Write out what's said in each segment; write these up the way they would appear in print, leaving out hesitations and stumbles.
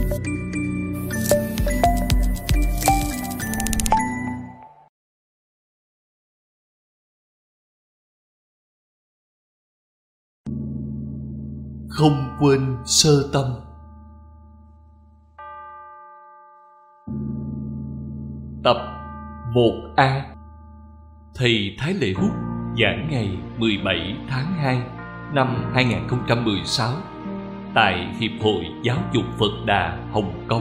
Không quên sơ tâm. Tập 1A. Thầy Thái Lệ Hút giảng ngày 17 tháng 2 năm 2016 tại Hiệp hội Giáo dục Phật Đà Hồng Kông.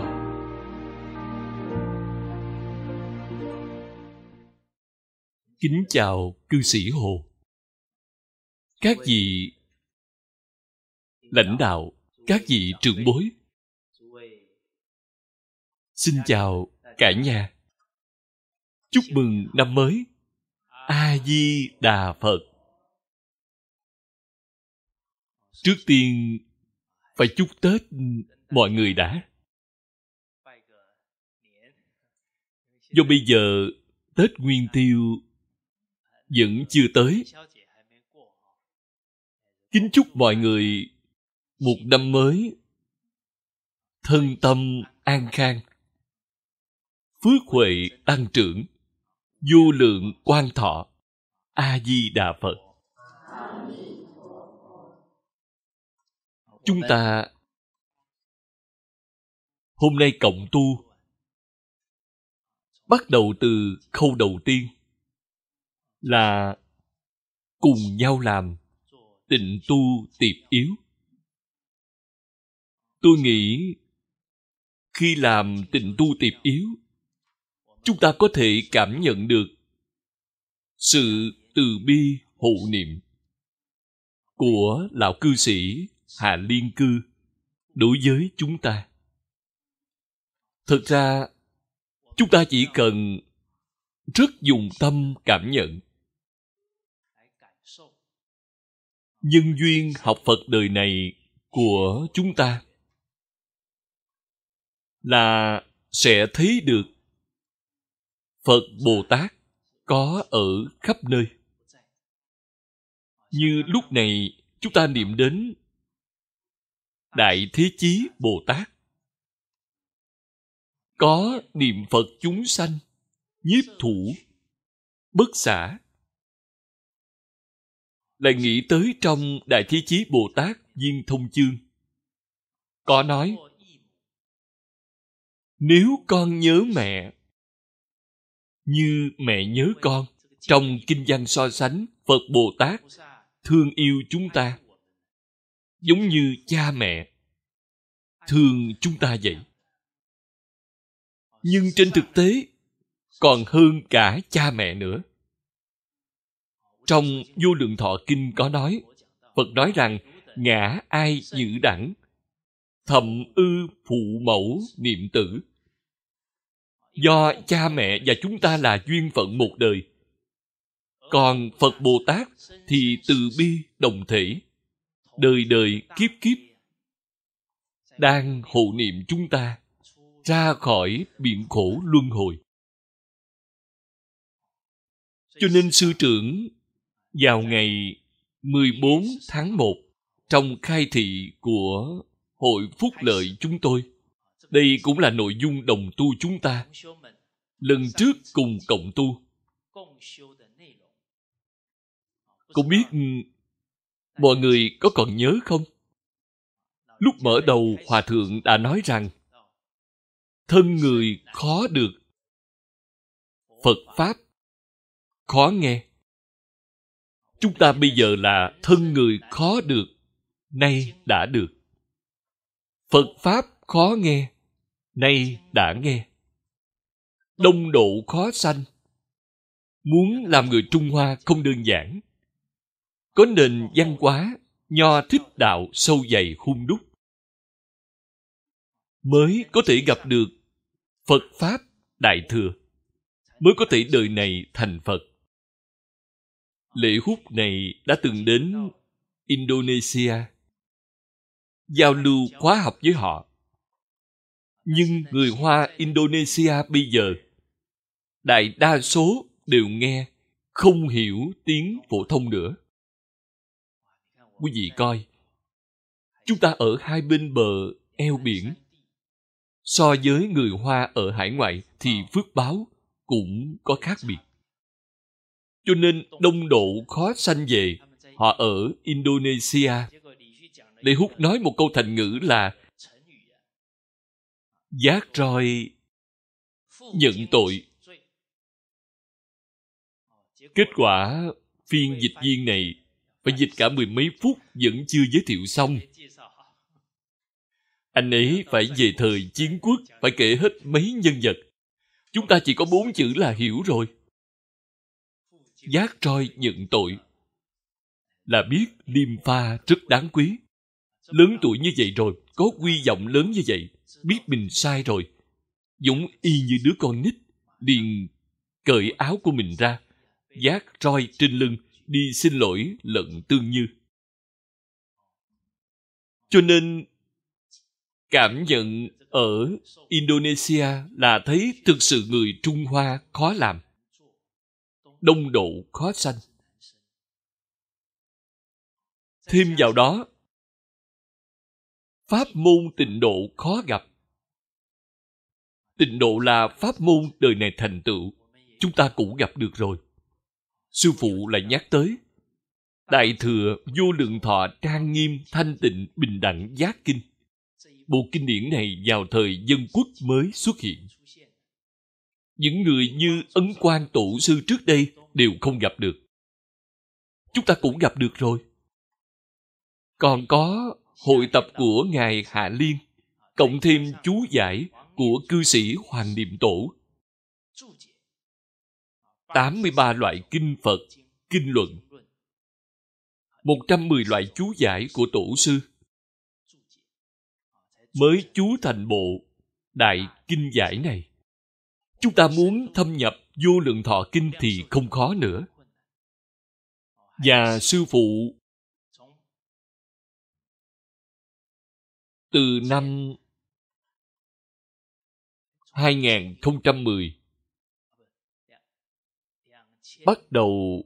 Kính chào cư sĩ Hồ, các vị lãnh đạo, các vị trưởng bối. Xin chào cả nhà. Chúc mừng năm mới. A Di Đà Phật. Trước tiên phải chúc Tết mọi người đã. Do bây giờ Tết Nguyên Tiêu vẫn chưa tới. Kính chúc mọi người một năm mới thân tâm an khang, phước huệ tăng trưởng, vô lượng quan thọ. A Di Đà Phật. Chúng ta hôm nay cộng tu, bắt đầu từ khâu đầu tiên là cùng nhau làm tịnh tu tiệp yếu. Tôi nghĩ khi làm tịnh tu tiệp yếu, chúng ta có thể cảm nhận được sự từ bi hộ niệm của lão cư sĩ Hạ Liên Cư đối với chúng ta. Thực ra, chúng ta chỉ cần rất dùng tâm cảm nhận. Nhân duyên học Phật đời này của chúng ta là sẽ thấy được Phật Bồ Tát có ở khắp nơi. Như lúc này chúng ta niệm đến Đại Thế Chí Bồ Tát, có niệm Phật chúng sanh, nhiếp thủ, bất xả. Lại nghĩ tới trong Đại Thế Chí Bồ Tát Viên Thông Chương, có nói: nếu con nhớ mẹ như mẹ nhớ con. Trong kinh văn so sánh Phật Bồ Tát thương yêu chúng ta giống như cha mẹ thương chúng ta vậy. Nhưng trên thực tế còn hơn cả cha mẹ nữa. Trong Vô Lượng Thọ Kinh có nói, Phật nói rằng: ngã ai nhữ đẳng, thậm ư phụ mẫu niệm tử. Do cha mẹ và chúng ta là duyên phận một đời. Còn Phật Bồ Tát thì từ bi đồng thể, đời đời kiếp kiếp đang hộ niệm chúng ta ra khỏi biển khổ luân hồi. Cho nên sư trưởng vào ngày 14 tháng 1 trong khai thị của Hội Phúc Lợi chúng tôi, đây cũng là nội dung đồng tu chúng ta lần trước cùng cộng tu. Không biết mọi người có còn nhớ không? Lúc mở đầu Hòa Thượng đã nói rằng thân người khó được, Phật Pháp khó nghe. Chúng ta bây giờ là thân người khó được, nay đã được. Phật Pháp khó nghe, nay đã nghe. Đông độ khó sanh. Muốn làm người Trung Hoa không đơn giản. Có nền văn hóa Nho thích đạo sâu dày hun đúc, mới có thể gặp được Phật Pháp Đại Thừa, mới có thể đời này thành Phật. Lệ Hút này đã từng đến Indonesia giao lưu khóa học với họ. Nhưng người Hoa Indonesia bây giờ đại đa số đều nghe không hiểu tiếng phổ thông nữa. Quý vị coi, chúng ta ở hai bên bờ eo biển, So với người Hoa ở hải ngoại thì phước báo cũng có khác biệt. Cho nên đông độ khó sanh về. Họ ở Indonesia. Lê Hút nói một câu thành ngữ là giác roi nhận tội. Kết quả phiên dịch viên này phải dịch cả mười mấy phút vẫn chưa giới thiệu xong. Anh ấy phải về thời chiến quốc, phải kể hết mấy nhân vật. Chúng ta chỉ có 4 chữ là hiểu rồi. Giác roi nhận tội là biết Liêm Pha rất đáng quý. Lớn tuổi như vậy rồi, có quy vọng lớn như vậy, biết mình sai rồi, giống y như đứa con nít, liền cởi áo của mình ra, vác roi trên lưng, đi xin lỗi lận Tương Như. Cho nên, cảm nhận ở Indonesia là thấy thực sự người Trung Hoa khó làm, đông độ khó sanh. Thêm vào đó, pháp môn tịnh độ khó gặp. Tịnh độ là pháp môn đời này thành tựu, chúng ta cũng gặp được rồi. Sư phụ lại nhắc tới Đại Thừa Vô Lượng Thọ Trang Nghiêm Thanh Tịnh Bình Đẳng Giác Kinh. Bộ kinh điển này vào thời Dân Quốc mới xuất hiện. Những người như Ấn Quang Tổ sư trước đây đều không gặp được. Chúng ta cũng gặp được rồi. Còn có hội tập của Ngài Hạ Liên, cộng thêm chú giải của cư sĩ Hoàng Niệm Tổ. 83 loại kinh Phật, kinh luận. 110 loại chú giải của Tổ sư. Mới chú thành bộ Đại Kinh Giải này. Chúng ta muốn thâm nhập Vô Lượng Thọ Kinh thì không khó nữa. Và sư phụ từ năm 2010 bắt đầu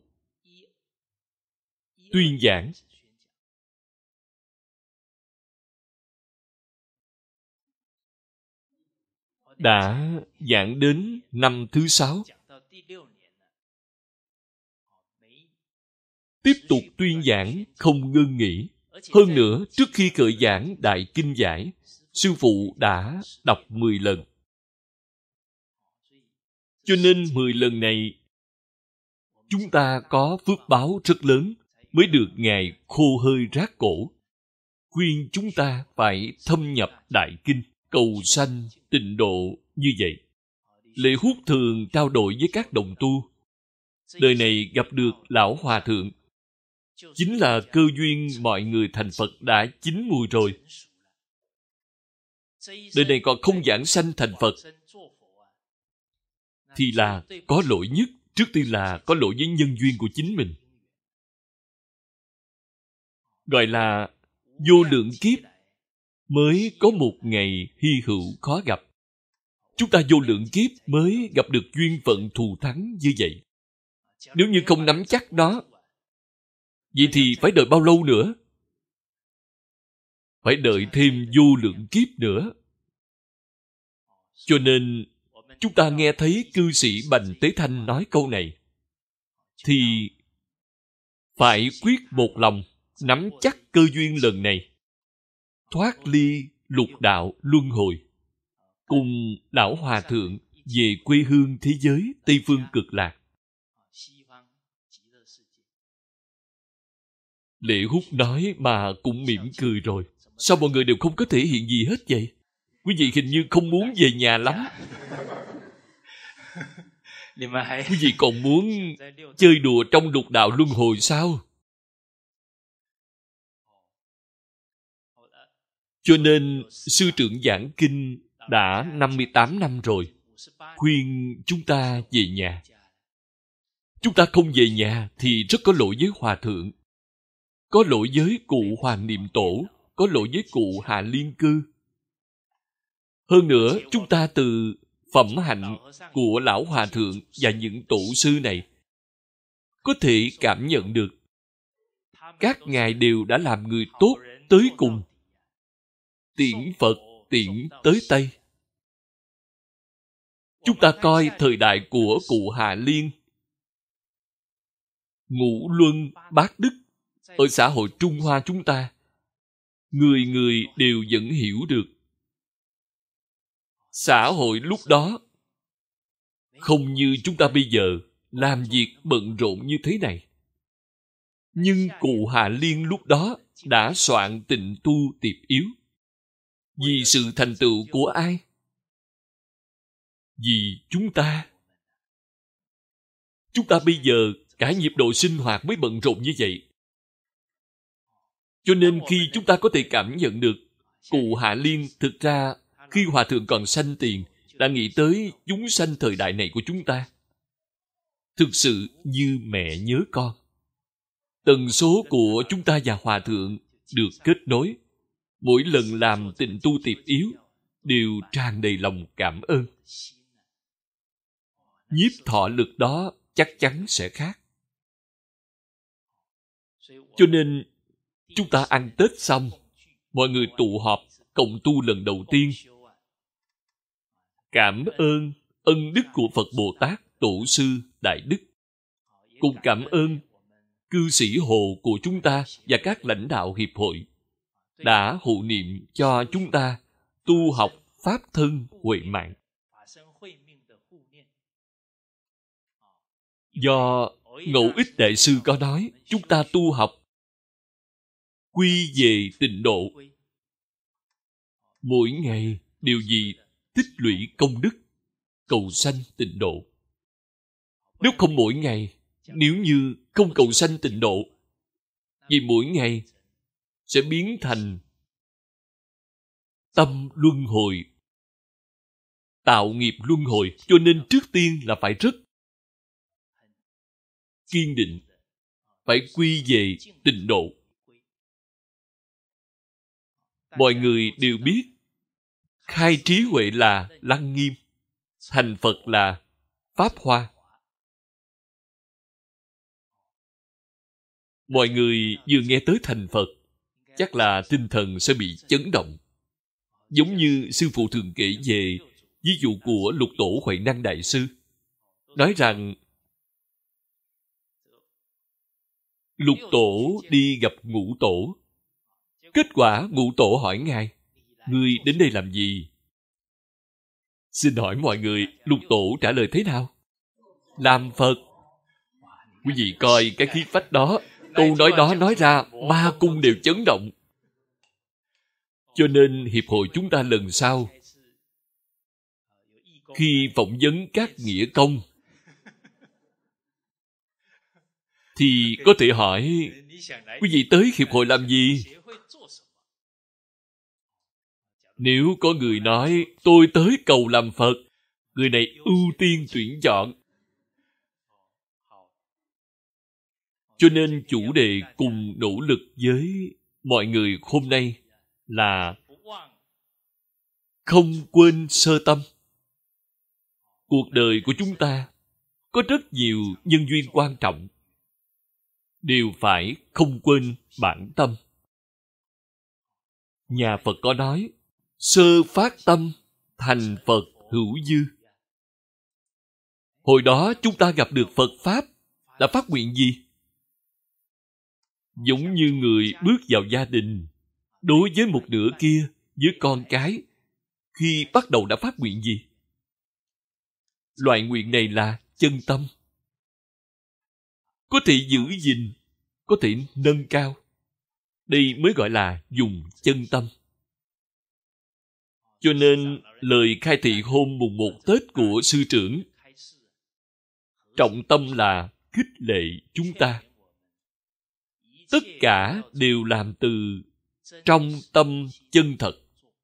tuyên giảng. Đã giảng đến năm thứ 6. Tiếp tục tuyên giảng không ngưng nghỉ. Hơn nữa, trước khi khởi giảng Đại Kinh Giải, sư phụ đã đọc 10 lần. Cho nên 10 lần này, chúng ta có phước báo rất lớn mới được Ngài khô hơi rát cổ. Khuyên chúng ta phải thâm nhập Đại Kinh, cầu sanh tịnh độ như vậy. Lệ Hút thường trao đổi với các đồng tu. Đời này gặp được Lão Hòa Thượng, chính là cơ duyên mọi người thành Phật đã chín mùi rồi. Đời này còn không giảng sanh thành Phật thì là có lỗi nhất. Trước tiên là có lỗi với nhân duyên của chính mình. Gọi là vô lượng kiếp mới có một ngày hy hữu khó gặp. Chúng ta vô lượng kiếp mới gặp được duyên phận thù thắng như vậy. Nếu như không nắm chắc nó, vậy thì phải đợi bao lâu nữa? Phải đợi thêm vô lượng kiếp nữa. Cho nên, chúng ta nghe thấy cư sĩ Bành Tế Thanh nói câu này, thì phải quyết một lòng, nắm chắc cơ duyên lần này, thoát ly lục đạo luân hồi, cùng Lão Hòa Thượng về quê hương thế giới Tây Phương Cực Lạc. Lệ Hút nói mà cũng mỉm cười rồi. Sao mọi người đều không có thể hiện gì hết vậy? Quý vị hình như không muốn về nhà lắm. Quý vị còn muốn chơi đùa trong lục đạo luân hồi sao? Cho nên, sư trưởng giảng kinh đã 58 năm rồi, khuyên chúng ta về nhà. Chúng ta không về nhà thì rất có lỗi với Hòa Thượng, có lỗi với cụ Hoàng Niệm Tổ, có lỗi với cụ Hạ Liên Cư. Hơn nữa, chúng ta từ phẩm hạnh của Lão Hòa Thượng và những tổ sư này có thể cảm nhận được các ngài đều đã làm người tốt tới cùng, tiễn Phật tiễn tới Tây. Chúng ta coi thời đại của cụ Hà Liên, Ngũ Luân, Bác Đức, ở xã hội Trung Hoa chúng ta, người người đều vẫn hiểu được. Xã hội lúc đó không như chúng ta bây giờ làm việc bận rộn như thế này. Nhưng cụ Hà Liên lúc đó đã soạn Tịnh Tu Tiệp Yếu. Vì sự thành tựu của ai? Vì chúng ta. Chúng ta bây giờ cả nhịp độ sinh hoạt mới bận rộn như vậy. Cho nên khi chúng ta có thể cảm nhận được cụ Hạ Liên thực ra khi Hòa Thượng còn sanh tiền đã nghĩ tới chúng sanh thời đại này của chúng ta. Thực sự như mẹ nhớ con. Tần số của chúng ta và Hòa Thượng được kết nối. Mỗi lần làm Tịnh Tu Tiệp Yếu đều tràn đầy lòng cảm ơn. Nhiếp thọ lực đó chắc chắn sẽ khác. Cho nên chúng ta ăn Tết xong, mọi người tụ họp cộng tu lần đầu tiên. Cảm ơn ân đức của Phật Bồ Tát, Tổ sư, Đại Đức. Cùng cảm ơn cư sĩ Hồ của chúng ta và các lãnh đạo hiệp hội đã hộ niệm cho chúng ta tu học Pháp thân huệ mạng. Do Ngẫu Ích Đại Sư có nói, chúng ta tu học quy về tịnh độ. Mỗi ngày đều vì tích lũy công đức, cầu sanh tịnh độ. Nếu không mỗi ngày, nếu như không cầu sanh tịnh độ, vì mỗi ngày sẽ biến thành tâm luân hồi, tạo nghiệp luân hồi. Cho nên trước tiên là phải rất kiên định, phải quy về tịnh độ. Mọi người đều biết khai trí huệ là Lăng Nghiêm, thành Phật là Pháp Hoa. Mọi người vừa nghe tới thành Phật, chắc là tinh thần sẽ bị chấn động. Giống như sư phụ thường kể về ví dụ của Lục Tổ Huệ Năng Đại Sư, nói rằng Lục Tổ đi gặp Ngũ Tổ. Kết quả Ngũ Tổ hỏi Ngài, ngươi đến đây làm gì? Xin hỏi mọi người, Lục Tổ trả lời thế nào? Làm Phật. Quý vị coi cái khí phách đó, câu nói đó nói ra, ba cung đều chấn động. Cho nên hiệp hội chúng ta lần sau, khi phỏng vấn các nghĩa công, thì có thể hỏi, quý vị tới hiệp hội làm gì? Nếu có người nói, tôi tới cầu làm Phật, người này ưu tiên tuyển chọn. Cho nên chủ đề cùng nỗ lực với mọi người hôm nay là không quên sơ tâm. Cuộc đời của chúng ta có rất nhiều nhân duyên quan trọng, đều phải không quên bản tâm. Nhà Phật có nói, sơ phát tâm, thành Phật hữu dư. Hồi đó chúng ta gặp được Phật Pháp đã phát nguyện gì? Giống như người bước vào gia đình, đối với một nửa kia, với con cái, khi bắt đầu đã phát nguyện gì? Loại nguyện này là chân tâm. Có thể giữ gìn, có thể nâng cao. Đây mới gọi là dùng chân tâm. Cho nên, lời khai thị hôm mùng 1 Tết của sư trưởng, trọng tâm là khích lệ chúng ta. Tất cả đều làm từ trong tâm chân thật.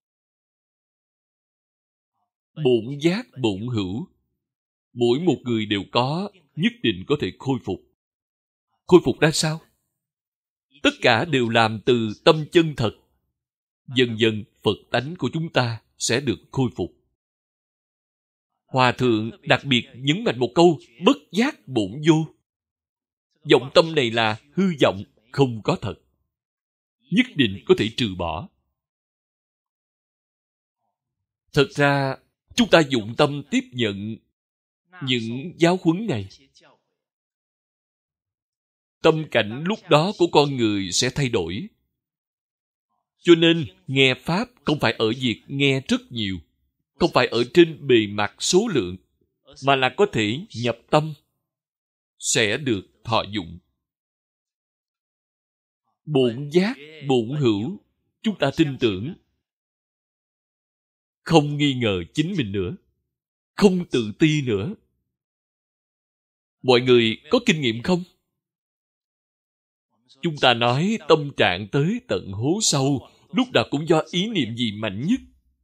Bổn giác bổn hữu, mỗi một người đều có, nhất định có thể khôi phục. Khôi phục ra sao? Tất cả đều làm từ tâm chân thật. Dần dần Phật tánh của chúng ta sẽ được khôi phục. Hòa Thượng đặc biệt nhấn mạnh một câu, bất giác bổn vô. Vọng tâm này là hư vọng, không có thật. Nhất định có thể trừ bỏ. Thật ra, chúng ta dụng tâm tiếp nhận những giáo huấn này, tâm cảnh lúc đó của con người sẽ thay đổi. Cho nên nghe Pháp không phải ở việc nghe rất nhiều, không phải ở trên bề mặt số lượng, mà là có thể nhập tâm, sẽ được thọ dụng. Bổn giác, bổn hữu, chúng ta tin tưởng, không nghi ngờ chính mình nữa, không tự ti nữa. Mọi người có kinh nghiệm không? Chúng ta nói tâm trạng tới tận hố sâu, lúc nào cũng do ý niệm gì mạnh nhất?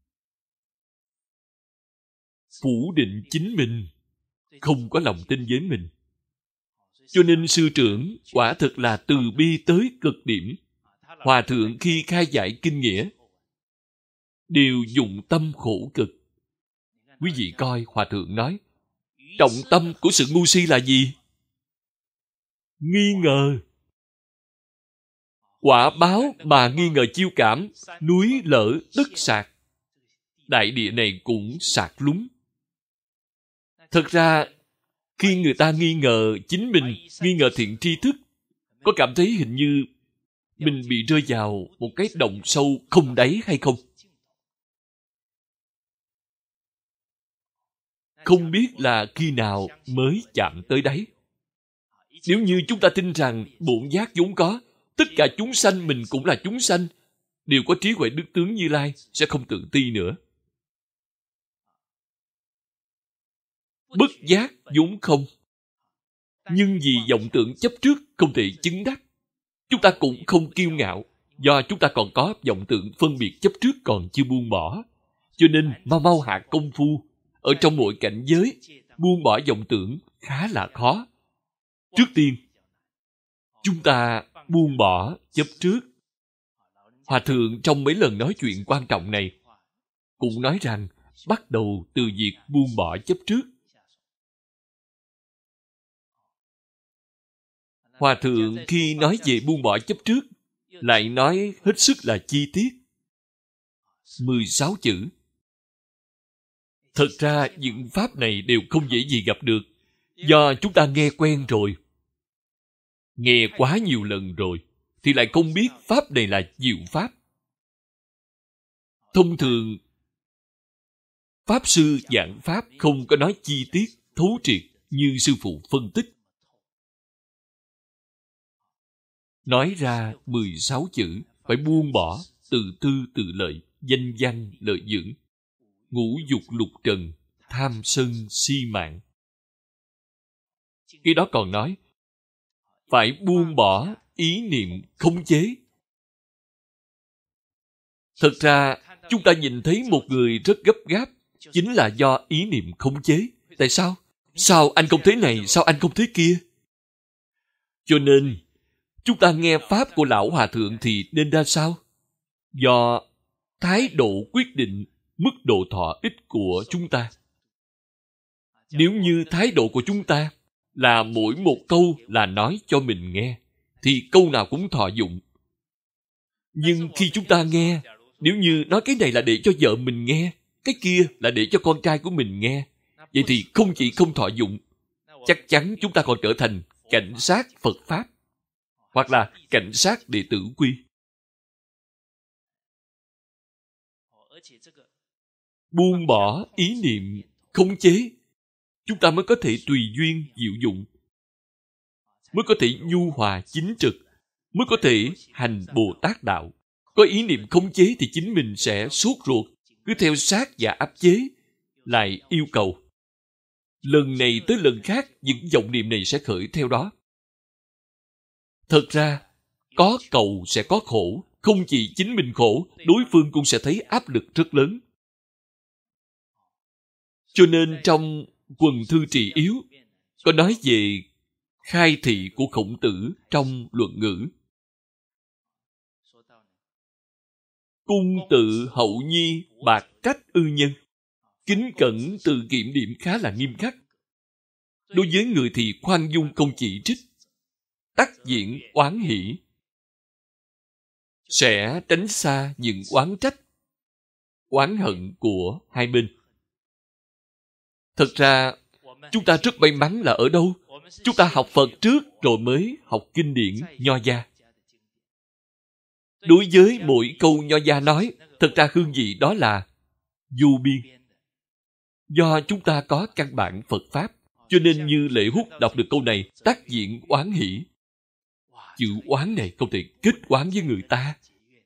Phủ định chính mình, không có lòng tin với mình. Cho nên sư trưởng quả thực là từ bi tới cực điểm. Hòa thượng khi khai giải kinh nghĩa đều dụng tâm khổ cực. Quý vị coi Hòa thượng nói, trọng tâm của sự ngu si là gì? Nghi ngờ. Quả báo mà nghi ngờ chiêu cảm, núi lở đất sạt. Đại địa này cũng sạt lún. Thật ra, khi người ta nghi ngờ chính mình, nghi ngờ thiện tri thức, có cảm thấy hình như mình bị rơi vào một cái động sâu không đáy hay không? Không biết là khi nào mới chạm tới đáy. Nếu như chúng ta tin rằng bổn giác vốn có, tất cả chúng sanh mình cũng là chúng sanh, đều có trí huệ đức tướng Như Lai, sẽ không tự ti nữa. Bất giác vốn không, nhưng vì vọng tưởng chấp trước không thể chứng đắc. Chúng ta cũng không kiêu ngạo, do chúng ta còn có vọng tưởng phân biệt chấp trước còn chưa buông bỏ. Cho nên mau mau hạ công phu. Ở trong mọi cảnh giới, buông bỏ vọng tưởng khá là khó. Trước tiên, chúng ta buông bỏ chấp trước. Hòa thượng trong mấy lần nói chuyện quan trọng này cũng nói rằng bắt đầu từ việc buông bỏ chấp trước. Hòa thượng khi nói về buông bỏ chấp trước lại nói hết sức là chi tiết. 16 chữ. Thật ra những pháp này đều không dễ gì gặp được, do chúng ta nghe quen rồi. Nghe quá nhiều lần rồi thì lại không biết pháp này là diệu pháp. Thông thường Pháp sư giảng pháp không có nói chi tiết, thấu triệt như sư phụ phân tích. Nói ra 16 chữ, phải buông bỏ tự tư tự lợi, danh văn lợi dưỡng, ngũ dục lục trần, tham sân si mạng. Khi đó còn nói, phải buông bỏ ý niệm khống chế. Thật ra, chúng ta nhìn thấy một người rất gấp gáp, chính là do ý niệm khống chế. Tại sao? Sao anh không thế này, sao anh không thế kia? Cho nên, chúng ta nghe pháp của Lão Hòa Thượng thì nên ra sao? Do thái độ quyết định mức độ thọ ích của chúng ta. Nếu như thái độ của chúng ta là mỗi một câu là nói cho mình nghe, thì câu nào cũng thọ dụng. Nhưng khi chúng ta nghe, nếu như nói cái này là để cho vợ mình nghe, cái kia là để cho con trai của mình nghe, vậy thì không chỉ không thọ dụng, chắc chắn chúng ta còn trở thành cảnh sát Phật Pháp, hoặc là cảnh sát đệ tử quy. Buông bỏ ý niệm khống chế, chúng ta mới có thể tùy duyên diệu dụng, mới có thể nhu hòa chính trực, mới có thể hành Bồ Tát đạo. Có ý niệm khống chế thì chính mình sẽ sốt ruột, cứ theo sát và áp chế, lại yêu cầu. Lần này tới lần khác, những vọng niệm này sẽ khởi theo đó. Thật ra, có cầu sẽ có khổ, không chỉ chính mình khổ, đối phương cũng sẽ thấy áp lực rất lớn. Cho nên trong quần thư trì yếu, có nói về khai thị của Khổng Tử trong Luận Ngữ. Cung tự hậu nhi bạc trách ư nhân. Kính cẩn tự kiểm điểm khá là nghiêm khắc. Đối với người thì khoan dung không chỉ trích, tác diễn oán hỷ, sẽ tránh xa những oán trách, oán hận của hai bên. Thật ra, chúng ta rất may mắn là ở đâu? Chúng ta học Phật trước rồi mới học kinh điển Nho gia. Đối với mỗi câu Nho gia nói, thật ra hương vị đó là vô biên. Do chúng ta có căn bản Phật Pháp, cho nên như Lệ Hút đọc được câu này, tác diện oán hỷ. Chữ oán này không thể kết oán với người ta.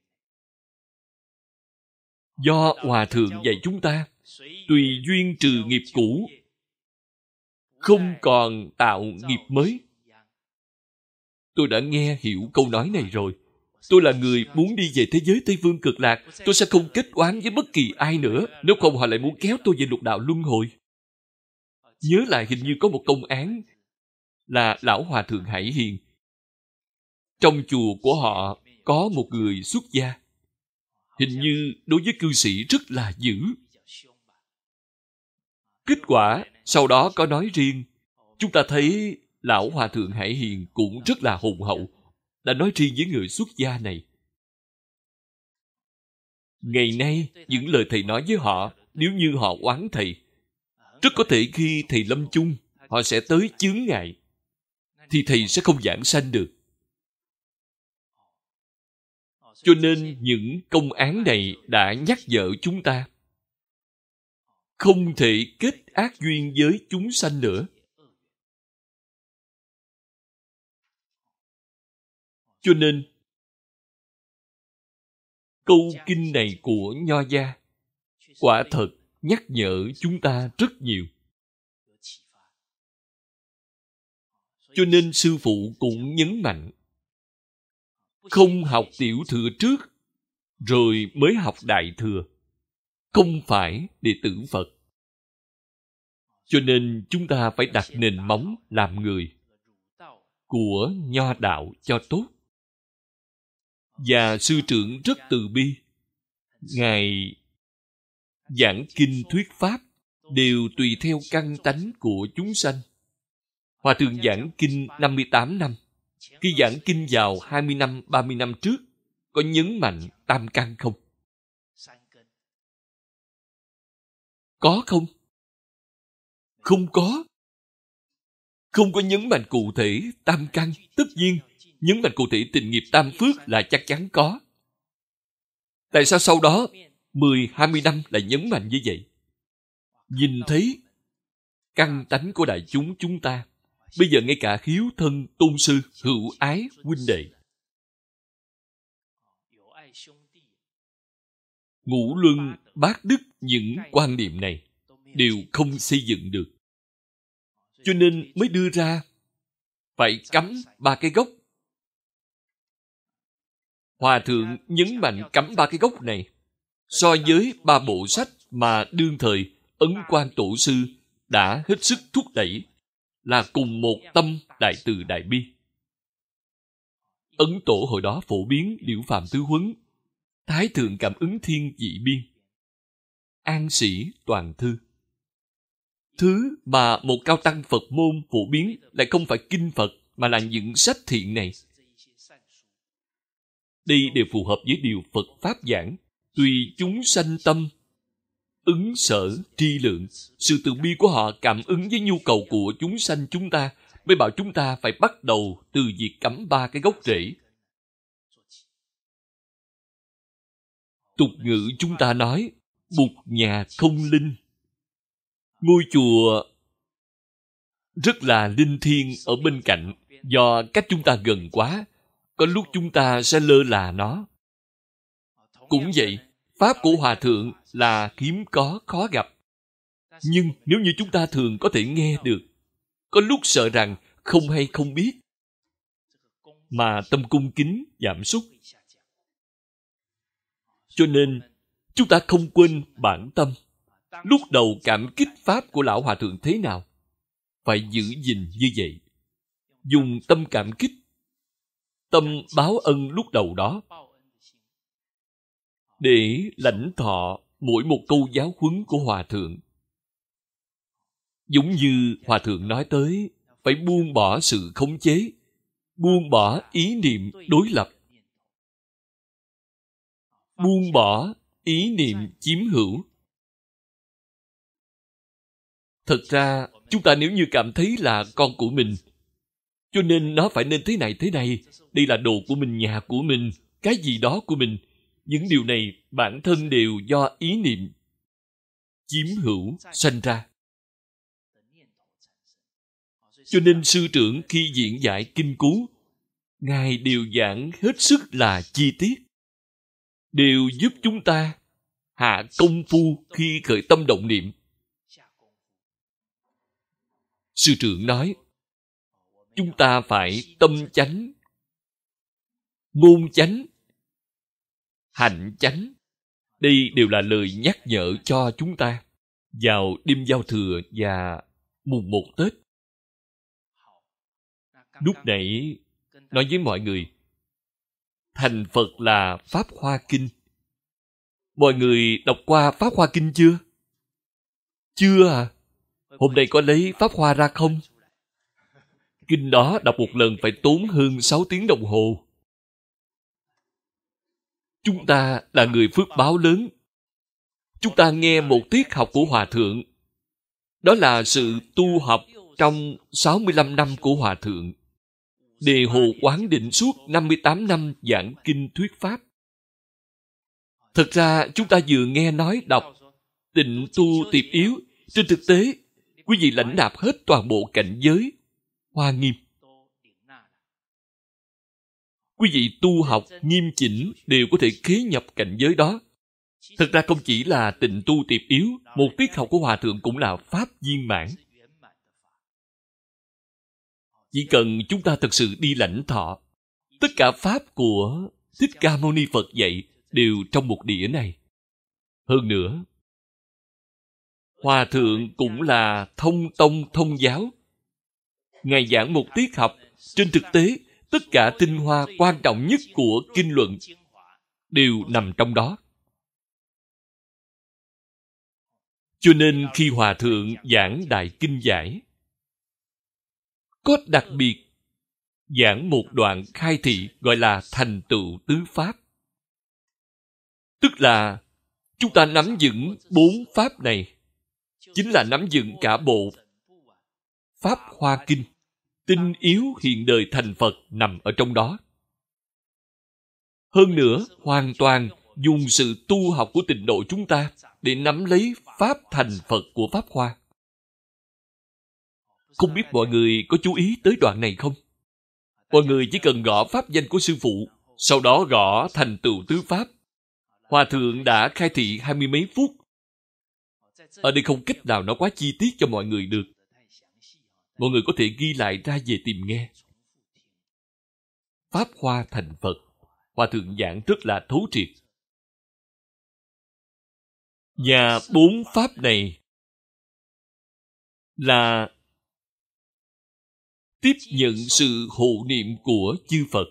Do Hòa Thượng dạy chúng ta, tùy duyên trừ nghiệp cũ, không còn tạo nghiệp mới. Tôi đã nghe hiểu câu nói này rồi. Tôi là người muốn đi về thế giới Tây Phương Cực Lạc. Tôi sẽ không kết oán với bất kỳ ai nữa. Nếu không họ lại muốn kéo tôi về lục đạo luân hồi. Nhớ lại hình như có một công án là Lão Hòa Thượng Hải Hiền. Trong chùa của họ có một người xuất gia. Hình như đối với cư sĩ rất là dữ. Kết quả, sau đó có nói riêng. Chúng ta thấy Lão Hòa Thượng Hải Hiền cũng rất là hùng hậu. Đã nói riêng với người xuất gia này. Ngày nay, những lời thầy nói với họ, nếu như họ oán thầy, rất có thể khi thầy lâm chung, họ sẽ tới chướng ngại, thì thầy sẽ không giảng sanh được. Cho nên những công án này đã nhắc nhở chúng ta không thể kết ác duyên với chúng sanh nữa. Cho nên câu kinh này của Nho gia quả thật nhắc nhở chúng ta rất nhiều. Cho nên sư phụ cũng nhấn mạnh không học tiểu thừa trước rồi mới học đại thừa, không phải đệ tử Phật. Cho nên chúng ta phải đặt nền móng làm người của Nho đạo cho tốt. Và sư trưởng rất từ bi. Ngài giảng kinh thuyết pháp đều tùy theo căn tánh của chúng sanh. Hòa Thượng giảng kinh 58 năm. Khi giảng kinh vào 20 năm, 30 năm trước, có nhấn mạnh tam căn không? Có không? Không có. Không có nhấn mạnh cụ thể tam căn. Tất nhiên, nhấn mạnh cụ thể tình nghiệp tam phước là chắc chắn có. Tại sao sau đó 10, 20 năm lại nhấn mạnh như vậy? Nhìn thấy căn tánh của đại chúng ta. Bây giờ ngay cả hiếu thân, tôn sư, hữu ái, huynh đệ. Ngũ luân, bát đức, những quan niệm này đều không xây dựng được. Cho nên mới đưa ra phải cấm 3 cái gốc. Hòa Thượng nhấn mạnh cấm 3 cái gốc này. So với 3 bộ sách mà đương thời Ấn Quang Tổ sư đã hết sức thúc đẩy là cùng một tâm đại từ đại bi. Ấn Tổ hồi đó phổ biến Liễu Phàm Tứ Huấn, Thái Thượng Cảm Ứng Thiên Dị Biên, An Sĩ Toàn Thư. Thứ mà một cao tăng Phật môn phổ biến lại không phải kinh Phật mà là những sách thiện này. Đây đều phù hợp với điều Phật Pháp giảng. Tùy chúng sanh tâm, ứng sở tri lượng. Sự từ bi của họ cảm ứng với nhu cầu của chúng sanh chúng ta, mới bảo chúng ta phải bắt đầu từ việc cắm 3 cái gốc rễ. Tục ngữ chúng ta nói, bụt nhà không linh. Ngôi chùa rất là linh thiêng ở bên cạnh, do cách chúng ta gần quá, có lúc chúng ta sẽ lơ là nó. Cũng vậy, Pháp của Hòa Thượng là hiếm có, khó gặp. Nhưng nếu như chúng ta thường có thể nghe được, có lúc sợ rằng không hay không biết, mà tâm cung kính giảm sút. Cho nên, chúng ta không quên bản tâm. Lúc đầu cảm kích Pháp của Lão Hòa Thượng thế nào? Phải giữ gìn như vậy. Dùng tâm cảm kích, tâm báo ân lúc đầu đó, để lãnh thọ mỗi một câu giáo huấn của Hòa Thượng. Giống như Hòa Thượng nói tới, phải buông bỏ sự khống chế, buông bỏ ý niệm đối lập, buông bỏ ý niệm chiếm hữu. Thật ra, chúng ta nếu như cảm thấy là con của mình, cho nên nó phải nên thế này, đây là đồ của mình, nhà của mình, cái gì đó của mình. Những điều này bản thân đều do ý niệm chiếm hữu sanh ra. Cho nên sư trưởng khi diễn giải kinh cứu, Ngài đều giảng hết sức là chi tiết, đều giúp chúng ta hạ công phu khi khởi tâm động niệm. Sư trưởng nói, chúng ta phải tâm chánh, ngôn chánh, hạnh chánh. Đây đều là lời nhắc nhở cho chúng ta vào đêm giao thừa và mùng 1 Tết. Lúc nãy nói với mọi người, thành Phật là Pháp Hoa Kinh. Mọi người đọc qua Pháp Hoa Kinh chưa? Chưa à? Hôm nay có lấy Pháp Hoa ra không? Kinh đó đọc một lần phải tốn hơn 6 tiếng đồng hồ. Chúng ta là người phước báo lớn. Chúng ta nghe một tiết học của Hòa Thượng. Đó là sự tu học trong 65 năm của Hòa Thượng. Đề Hồ Quán Định suốt 58 năm giảng kinh thuyết Pháp. Thật ra chúng ta vừa nghe nói đọc Tịnh tu tiệp yếu. Trên thực tế, quý vị lãnh nạp hết toàn bộ cảnh giới Hoa Nghiêm. Quý vị tu học nghiêm chỉnh đều có thể khế nhập cảnh giới đó. Thật ra không chỉ là Tịnh tu tiệp yếu, một tiết học của Hòa Thượng cũng là Pháp viên mãn. Chỉ cần chúng ta thật sự đi lãnh thọ, tất cả Pháp của Thích Ca Mâu Ni Phật dạy đều trong một đĩa này. Hơn nữa, Hòa Thượng cũng là thông tông thông giáo. Ngài giảng một tiết học, trên thực tế, tất cả tinh hoa quan trọng nhất của kinh luận đều nằm trong đó. Cho nên khi Hòa Thượng giảng Đại Kinh Giải, có đặc biệt giảng một đoạn khai thị gọi là thành tựu tứ Pháp. Tức là chúng ta nắm vững 4 Pháp này, chính là nắm vững cả bộ Pháp Hoa Kinh. Tinh yếu hiện đời thành Phật nằm ở trong đó. Hơn nữa, hoàn toàn dùng sự tu học của tịnh độ chúng ta để nắm lấy Pháp thành Phật của Pháp Hoa. Không biết mọi người có chú ý tới đoạn này không? Mọi người chỉ cần gõ pháp danh của sư phụ, sau đó gõ thành tựu tứ Pháp. Hòa Thượng đã khai thị 20 mấy phút. Ở đây không cách nào nói quá chi tiết cho mọi người được. Mọi người có thể ghi lại ra về tìm nghe. Pháp Hoa thành Phật, Hòa Thượng giảng rất là thấu triệt. Và 4 Pháp này là tiếp nhận sự hộ niệm của chư Phật.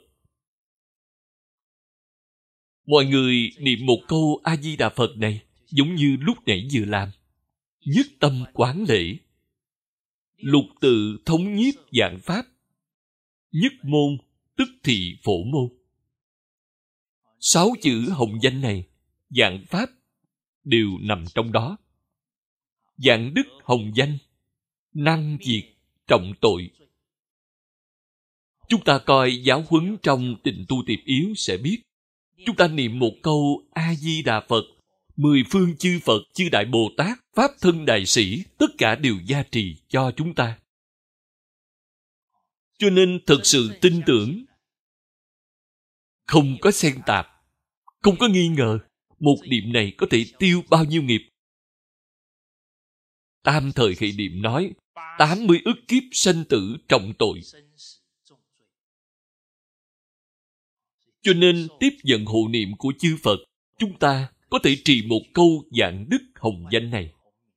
Mọi người niệm một câu A-di-đà Phật này giống như lúc nãy vừa làm. Nhất tâm quán lễ, lục tự thống nhiếp vạn pháp, nhất môn tức thị phổ môn. 6 chữ hồng danh này, vạn pháp đều nằm trong đó. Vạn đức hồng danh, năng diệt trọng tội. Chúng ta coi giáo huấn trong Tịnh tu tiệp yếu sẽ biết. Chúng ta niệm một câu A-di-đà Phật, 10 phương chư Phật, chư Đại Bồ Tát, Pháp Thân Đại Sĩ, tất cả đều gia trì cho chúng ta. Cho nên thật sự tin tưởng, không có xen tạp, không có nghi ngờ, một niệm này có thể tiêu bao nhiêu nghiệp. Tam thời khệ niệm nói, 80 ức kiếp sanh tử trọng tội. Cho nên tiếp nhận hộ niệm của chư Phật, chúng ta có thể trì một câu vạn đức hồng danh này.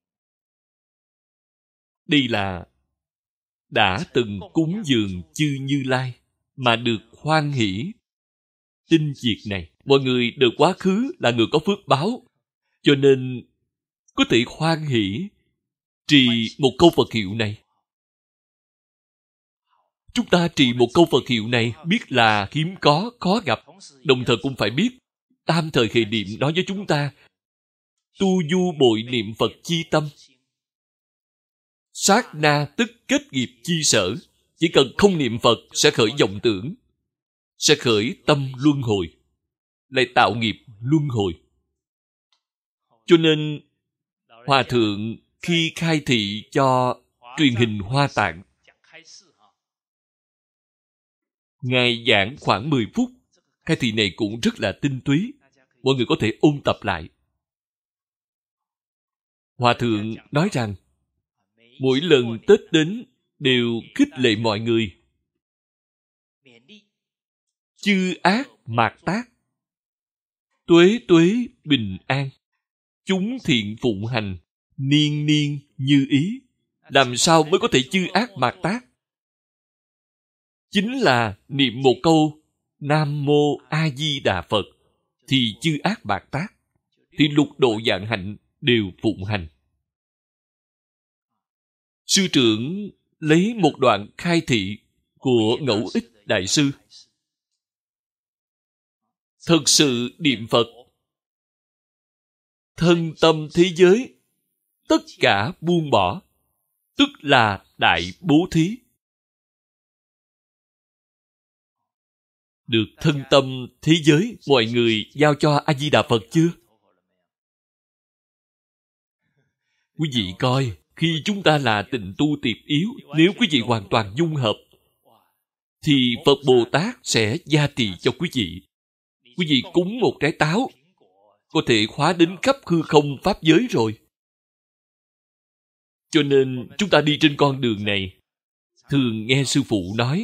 Đây là đã từng cúng dường chư Như Lai mà được hoan hỷ. Tin việc này, mọi người được quá khứ là người có phước báo, cho nên có thể hoan hỷ trì một câu Phật hiệu này. Chúng ta trì một câu Phật hiệu này biết là hiếm có, khó gặp, đồng thời cũng phải biết tam thời khệ niệm nói với chúng ta tu du bội niệm Phật chi tâm. sát na tức kết nghiệp chi sở. Chỉ cần không niệm Phật sẽ khởi vọng tưởng, sẽ khởi tâm luân hồi, lại tạo nghiệp luân hồi. Cho nên Hòa Thượng khi khai thị cho truyền hình Hoa Tạng, Ngài giảng khoảng 10 phút. Khai thị này cũng rất là tinh túy, mọi người có thể ôn tập lại. Hòa Thượng nói rằng mỗi lần Tết đến đều khích lệ mọi người chư ác mạt tác, tuế tuế bình an, chúng thiện phụng hành, niên niên như ý. Làm sao mới có thể chư ác mạt tác? Chính là niệm một câu Nam Mô A Di Đà Phật thì chư ác mạt tác, thì lục độ vạn hạnh đều phụng hành. Sư trưởng lấy một đoạn khai thị của Ngẫu Ích Đại Sư. Thật sự niệm Phật, thân tâm thế giới tất cả buông bỏ, tức là đại bố thí. Được thân tâm thế giới mọi người giao cho A Di Đà Phật chưa? Quý vị coi, khi chúng ta là tịnh tu tiệp yếu, nếu quý vị hoàn toàn dung hợp, thì Phật Bồ Tát sẽ gia trì cho quý vị. Quý vị cúng một trái táo, có thể khóa đến khắp hư không pháp giới rồi. Cho nên chúng ta đi trên con đường này, thường nghe sư phụ nói,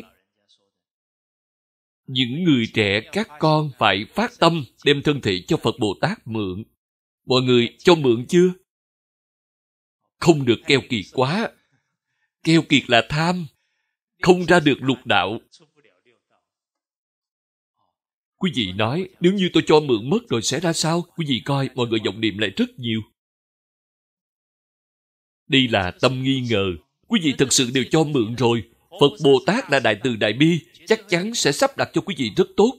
những người trẻ các con phải phát tâm đem thân thể cho Phật Bồ Tát mượn. Mọi người cho mượn chưa? Không được keo kiệt quá. Keo kiệt là tham, không ra được lục đạo. Quý vị nói, nếu như tôi cho mượn mất rồi sẽ ra sao? Quý vị coi, mọi người vọng niệm lại rất nhiều. Đây là tâm nghi ngờ. Quý vị thực sự đều cho mượn rồi. Phật Bồ Tát là đại từ đại bi, chắc chắn sẽ sắp đặt cho quý vị rất tốt.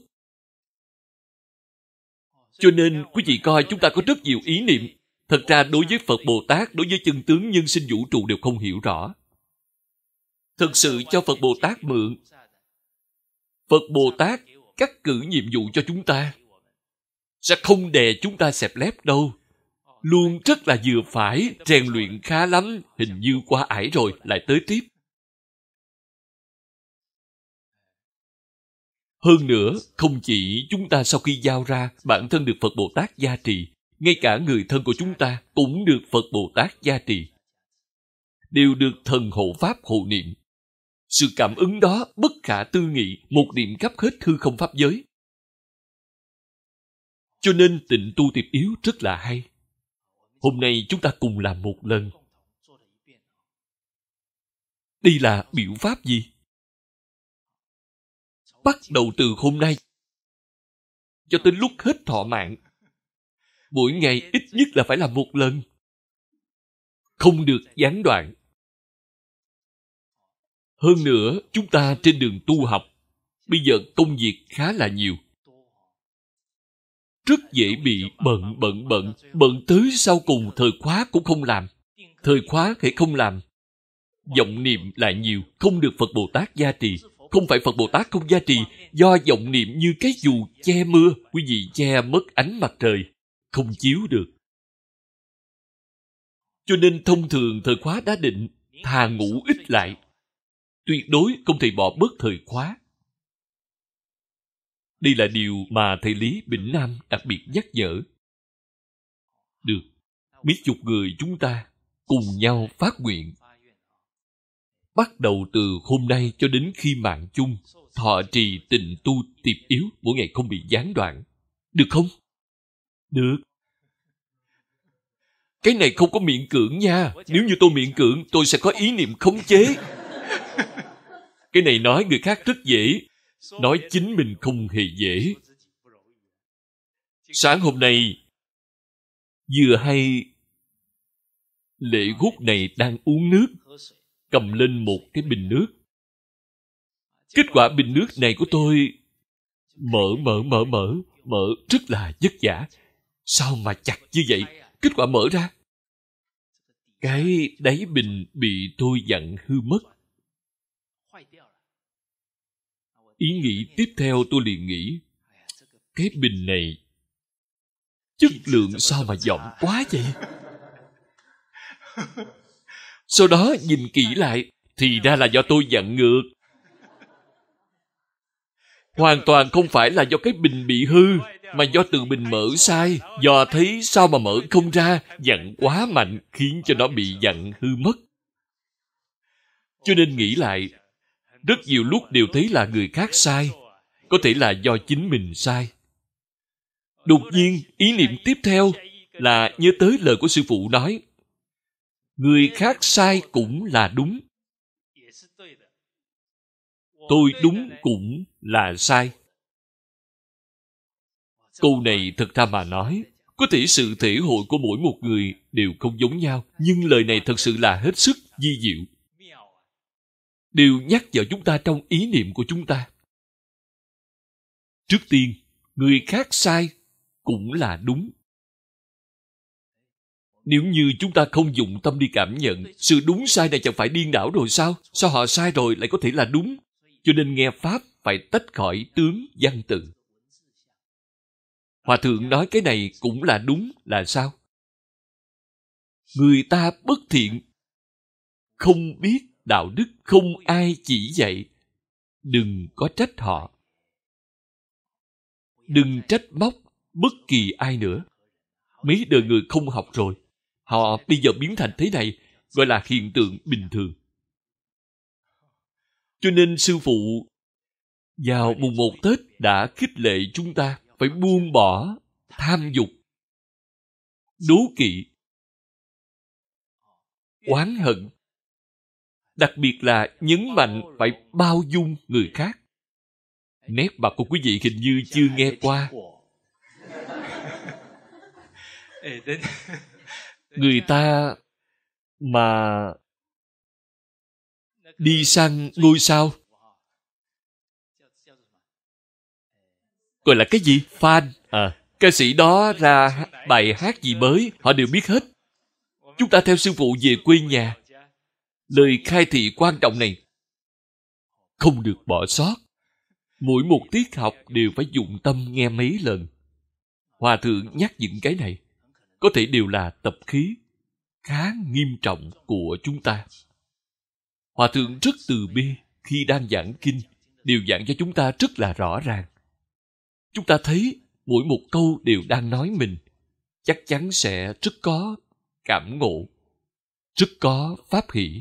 Cho nên quý vị coi, chúng ta có rất nhiều ý niệm. Thật ra đối với Phật Bồ Tát, đối với chân tướng nhân sinh vũ trụ đều không hiểu rõ. Thực sự cho Phật Bồ Tát mượn, Phật Bồ Tát cắt cử nhiệm vụ cho chúng ta, sẽ không đè chúng ta xẹp lép đâu. Luôn rất là vừa phải, rèn luyện khá lắm, hình như quá ải rồi, lại tới tiếp. Hơn nữa, không chỉ chúng ta sau khi giao ra, bản thân được Phật Bồ Tát gia trì, ngay cả người thân của chúng ta cũng được Phật Bồ Tát gia trì. Đều được thần hộ pháp hộ niệm. Sự cảm ứng đó bất khả tư nghị, một niệm khắp hết hư không pháp giới. Cho nên tịnh tu tiệp yếu rất là hay. Hôm nay chúng ta cùng làm một lần. Đây là biểu pháp gì? Bắt đầu từ hôm nay cho tới lúc hết thọ mạng, mỗi ngày ít nhất là phải làm một lần. Không được gián đoạn. Hơn nữa, chúng ta trên đường tu học, bây giờ công việc khá là nhiều. Rất dễ bị bận tới sau cùng thời khóa cũng không làm. Thời khóa hãy không làm. Vọng niệm lại nhiều, không được Phật Bồ Tát gia trì. Không phải Phật Bồ Tát không gia trì, do vọng niệm như cái dù che mưa, quý vị che mất ánh mặt trời, không chiếu được. Cho nên thông thường thời khóa đã định, thà ngủ ít lại. Tuyệt đối không thể bỏ bớt thời khóa. Đây là điều mà thầy Lý Bỉnh Nam đặc biệt nhắc nhở. Được, biết chục người chúng ta cùng nhau phát nguyện. Bắt đầu từ hôm nay cho đến khi mạng chung, thọ trì tịnh tu tiệp yếu, mỗi ngày không bị gián đoạn. Được không? Được. Cái này không có miễn cưỡng nha. Nếu như tôi miễn cưỡng, tôi sẽ có ý niệm khống chế. Cái này nói người khác rất dễ, nói chính mình không hề dễ. Sáng hôm nay, vừa hay Lệ Hút này đang uống nước, cầm lên một cái bình nước. Kết quả bình nước này của tôi mở rất là vất vả. Sao mà chặt như vậy? Kết quả mở ra, cái đáy bình bị tôi dặn hư mất. Ý nghĩ tiếp theo tôi liền nghĩ, cái bình này chất lượng sao mà dỏng quá vậy? Sau đó nhìn kỹ lại, thì ra là do tôi dặn ngược. Hoàn toàn không phải là do cái bình bị hư, mà do từ bình mở sai. Do thấy sao mà mở không ra, dặn quá mạnh khiến cho nó bị dặn hư mất. Cho nên nghĩ lại, rất nhiều lúc đều thấy là người khác sai, có thể là do chính mình sai. Đột nhiên, ý niệm tiếp theo là nhớ tới lời của sư phụ nói, người khác sai cũng là đúng. Tôi đúng cũng là sai. Câu này thật ra mà nói, có thể sự thể hội của mỗi một người đều không giống nhau, nhưng lời này thật sự là hết sức vi diệu. Đều nhắc nhở chúng ta trong ý niệm của chúng ta. Trước tiên, người khác sai cũng là đúng. Nếu như chúng ta không dụng tâm đi cảm nhận, sự đúng sai này chẳng phải điên đảo rồi sao? Sao họ sai rồi lại có thể là đúng? Cho nên nghe Pháp phải tách khỏi tướng văn tự. Hòa thượng nói cái này cũng là đúng là sao? Người ta bất thiện, không biết đạo đức, không ai chỉ dạy, đừng có trách họ. Đừng trách móc bất kỳ ai nữa. Mấy đời người không học rồi, họ bây giờ biến thành thế này, gọi là hiện tượng bình thường. Cho nên sư phụ vào mùng 1 Tết đã khích lệ chúng ta phải buông bỏ tham dục, đố kỵ, oán hận. Đặc biệt là nhấn mạnh phải bao dung người khác. Nét mặt của quý vị hình như chưa nghe qua. Người ta mà đi săn ngôi sao, gọi là cái gì? Fan. Ca sĩ đó ra bài hát gì mới, họ đều biết hết. Chúng ta theo sư phụ về quê nhà, lời khai thị quan trọng này không được bỏ sót. Mỗi một tiết học đều phải dụng tâm nghe mấy lần. Hòa thượng nhắc những cái này có thể đều là tập khí khá nghiêm trọng của chúng ta. Hòa thượng rất từ bi, khi đang giảng kinh đều giảng cho chúng ta rất là rõ ràng. Chúng ta thấy mỗi một câu đều đang nói mình, chắc chắn sẽ rất có cảm ngộ, rất có pháp hỷ.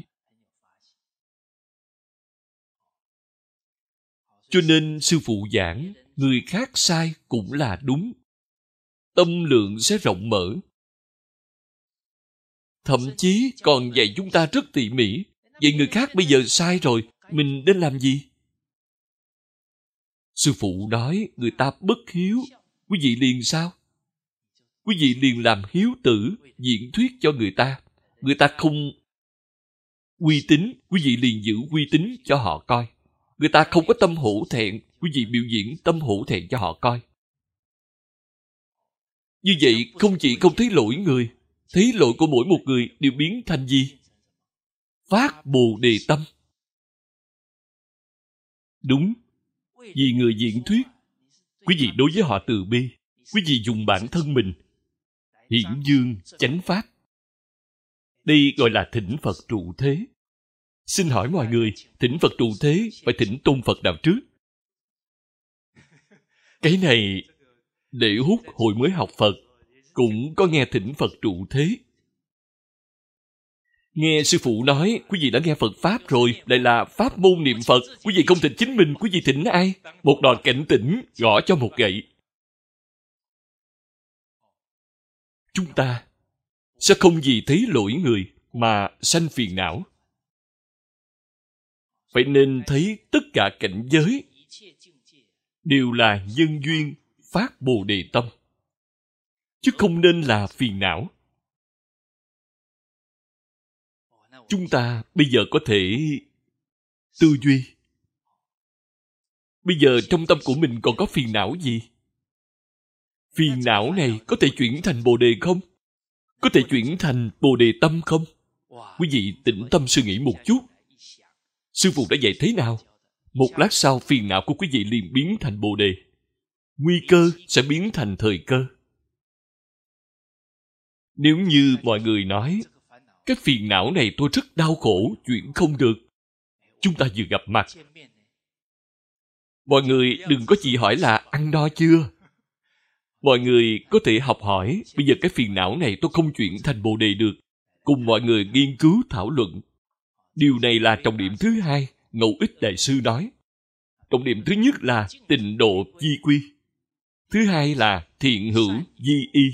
Cho nên sư phụ giảng, người khác sai cũng là đúng. Tâm lượng sẽ rộng mở. Thậm chí còn dạy chúng ta rất tỉ mỉ. Vậy người khác bây giờ sai rồi, mình nên làm gì? Sư phụ nói người ta bất hiếu, quý vị liền sao? Quý vị liền làm hiếu tử, diễn thuyết cho người ta. Người ta không uy tín, quý vị liền giữ uy tín cho họ coi. Người ta không có tâm hổ thẹn, quý vị biểu diễn tâm hổ thẹn cho họ coi. Như vậy không chỉ không thấy lỗi người, thấy lỗi của mỗi một người đều biến thành gì? Phát Bồ Đề tâm. Đúng, vì người diễn thuyết, quý vị đối với họ từ bi, quý vị dùng bản thân mình hiển dương chánh pháp. Đây gọi là thỉnh Phật trụ thế. Xin hỏi mọi người, thỉnh Phật trụ thế phải thỉnh tôn Phật nào trước? Cái này, để hút hồi mới học Phật, cũng có nghe thỉnh Phật trụ thế. Nghe sư phụ nói, quý vị đã nghe Phật Pháp rồi, lại là Pháp môn niệm Phật. Quý vị không thỉnh chính mình, quý vị thỉnh ai? Một đòn cảnh tỉnh, gõ cho một gậy. Chúng ta sẽ không vì thấy lỗi người mà sanh phiền não. Phải nên thấy tất cả cảnh giới đều là nhân duyên phát Bồ Đề tâm, chứ không nên là phiền não. Chúng ta bây giờ có thể tư duy. Bây giờ trong tâm của mình còn có phiền não gì? Phiền não này có thể chuyển thành Bồ Đề không? Có thể chuyển thành Bồ Đề tâm không? Quý vị tĩnh tâm suy nghĩ một chút. Sư phụ đã dạy thế nào? Một lát sau phiền não của quý vị liền biến thành Bồ Đề. Nguy cơ sẽ biến thành thời cơ. Nếu như mọi người nói cái phiền não này tôi rất đau khổ, chuyển không được, chúng ta vừa gặp mặt, mọi người đừng có chỉ hỏi là ăn no chưa. Mọi người có thể học hỏi, bây giờ cái phiền não này tôi không chuyển thành Bồ Đề được, cùng mọi người nghiên cứu thảo luận. Điều này là trọng điểm thứ hai, Ngẫu Ích Đại Sư nói. Trọng điểm thứ nhất là tịnh độ di quy. Thứ hai là thiện hữu di y.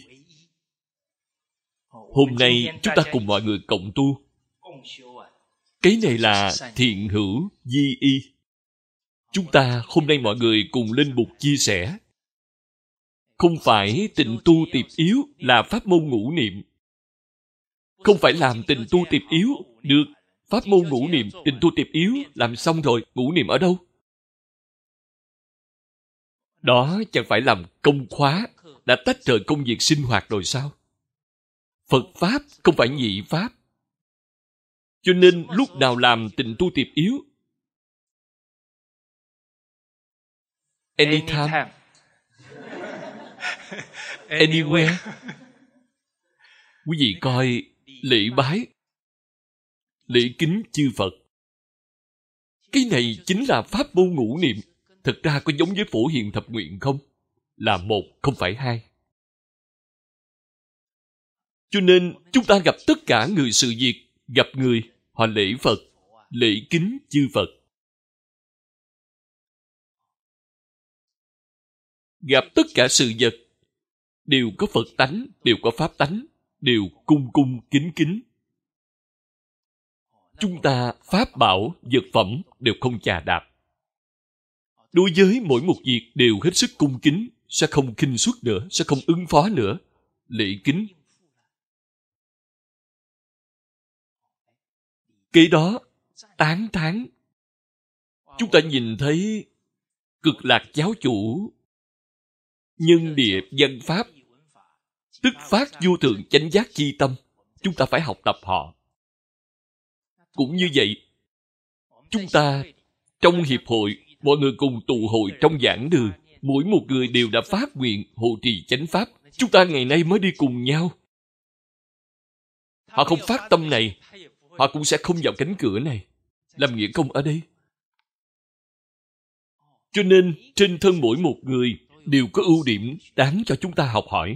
Hôm nay chúng ta cùng mọi người cộng tu. Cái này là thiện hữu di y. Chúng ta hôm nay mọi người cùng lên bục chia sẻ. Không phải tịnh tu tiệp yếu là pháp môn ngũ niệm. Không phải làm tịnh tu tiệp yếu được. Pháp môn ngũ niệm, tịnh tu tiệp yếu làm xong rồi, ngũ niệm ở đâu? Đó chẳng phải làm công khóa, đã tách rời công việc sinh hoạt rồi sao? Phật Pháp không phải nhị Pháp. Cho nên lúc nào làm tịnh tu tiệp yếu? Anytime. Anywhere. Quý vị coi lễ bái, lễ kính chư Phật. Cái này chính là pháp môn ngũ niệm. Thực ra có giống với Phổ Hiền Thập Nguyện không? Là một, không phải hai. Cho nên chúng ta gặp tất cả người sự việc, gặp người, họ lễ Phật, lễ kính chư Phật. Gặp tất cả sự vật, đều có Phật tánh, đều có Pháp tánh, đều cung cung kính kính. Chúng ta pháp bảo, vật phẩm đều không chà đạp. Đối với mỗi một việc đều hết sức cung kính, sẽ không khinh suất nữa, sẽ không ứng phó nữa. Lễ kính. Kế đó, tán thán. Chúng ta nhìn thấy Cực Lạc giáo chủ, nhân địa văn pháp, tức phát vô thượng chánh giác chi tâm. Chúng ta phải học tập họ. Cũng như vậy, chúng ta trong hiệp hội, mọi người cùng tụ hội trong giảng đường, mỗi một người đều đã phát nguyện hộ trì chánh pháp. Chúng ta ngày nay mới đi cùng nhau. Họ không phát tâm này, họ cũng sẽ không vào cánh cửa này. Làm nghĩa công ở đây. Cho nên, trên thân mỗi một người đều có ưu điểm đáng cho chúng ta học hỏi.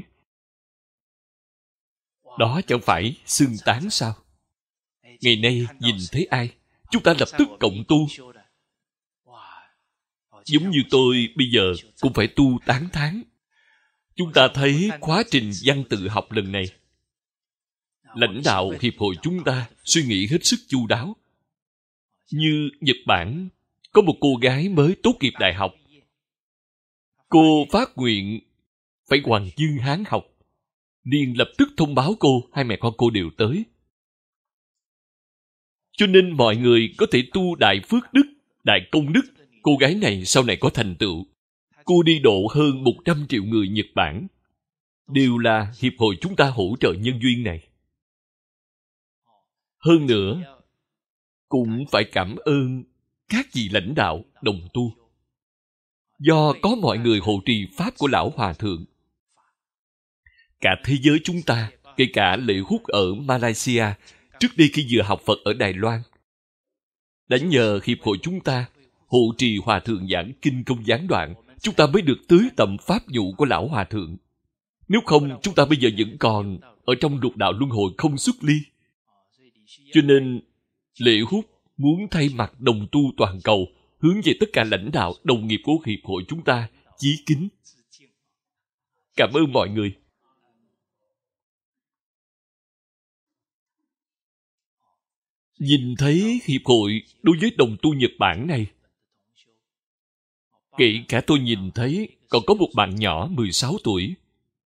Đó chẳng phải xưng tán sao? Ngày nay nhìn thấy ai, chúng ta lập tức cộng tu. Giống như tôi bây giờ cũng phải tu tán thán. Chúng ta thấy khóa trình văn tự học lần này, lãnh đạo hiệp hội chúng ta suy nghĩ hết sức chu đáo. Như Nhật Bản, có một cô gái mới tốt nghiệp đại học. Cô phát nguyện phải Hoàng Dương Hán học. Liền lập tức thông báo cô, hai mẹ con cô đều tới. Cho nên mọi người có thể tu đại phước đức, đại công đức. Cô gái này sau này có thành tựu. Cô đi độ hơn 100 triệu người Nhật Bản. Đều là hiệp hội chúng ta hỗ trợ nhân duyên này. Hơn nữa, cũng phải cảm ơn các vị lãnh đạo đồng tu. Do có mọi người hộ trì Pháp của Lão Hòa Thượng. Cả thế giới chúng ta, kể cả Lệ Hút ở Malaysia, trước đây khi vừa học Phật ở Đài Loan, đã nhờ hiệp hội chúng ta hộ trì Hòa Thượng giảng kinh công gián đoạn, chúng ta mới được tưới tầm pháp vụ của Lão Hòa Thượng. Nếu không, chúng ta bây giờ vẫn còn ở trong lục đạo luân hồi không xuất ly. Cho nên, Lệ Hút muốn thay mặt đồng tu toàn cầu, hướng về tất cả lãnh đạo, đồng nghiệp của hiệp hội chúng ta, chí kính. Cảm ơn mọi người. Nhìn thấy hiệp hội đối với đồng tu Nhật Bản này, kể cả tôi nhìn thấy còn có một bạn nhỏ 16 tuổi,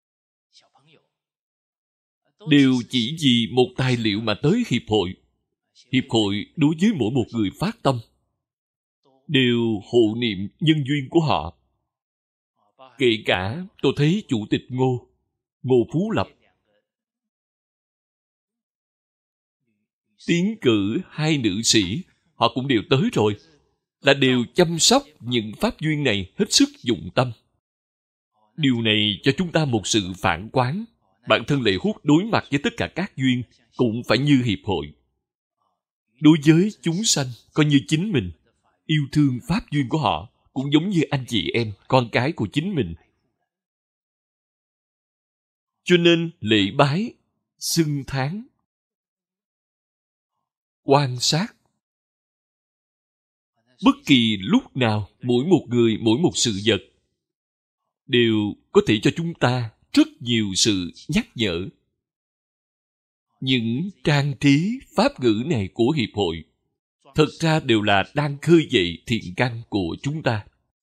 đều chỉ vì một tài liệu mà tới hiệp hội. Hiệp hội đối với mỗi một người phát tâm, đều hộ niệm nhân duyên của họ. Kể cả tôi thấy Chủ tịch Ngô Phú Lập, tiến cử 2 nữ sĩ, họ cũng đều tới rồi, là đều chăm sóc những pháp duyên này hết sức dụng tâm. Điều này cho chúng ta một sự phản quán. Bản thân Lệ Hút đối mặt với tất cả các duyên cũng phải như hiệp hội. Đối với chúng sanh, coi như chính mình. Yêu thương pháp duyên của họ cũng giống như anh chị em, con cái của chính mình. Cho nên lễ bái, xưng tháng, quan sát. Bất kỳ lúc nào, mỗi một người, mỗi một sự vật đều có thể cho chúng ta rất nhiều sự nhắc nhở. Những trang trí pháp ngữ này của hiệp hội thật ra đều là đang khơi dậy thiện căn của chúng ta.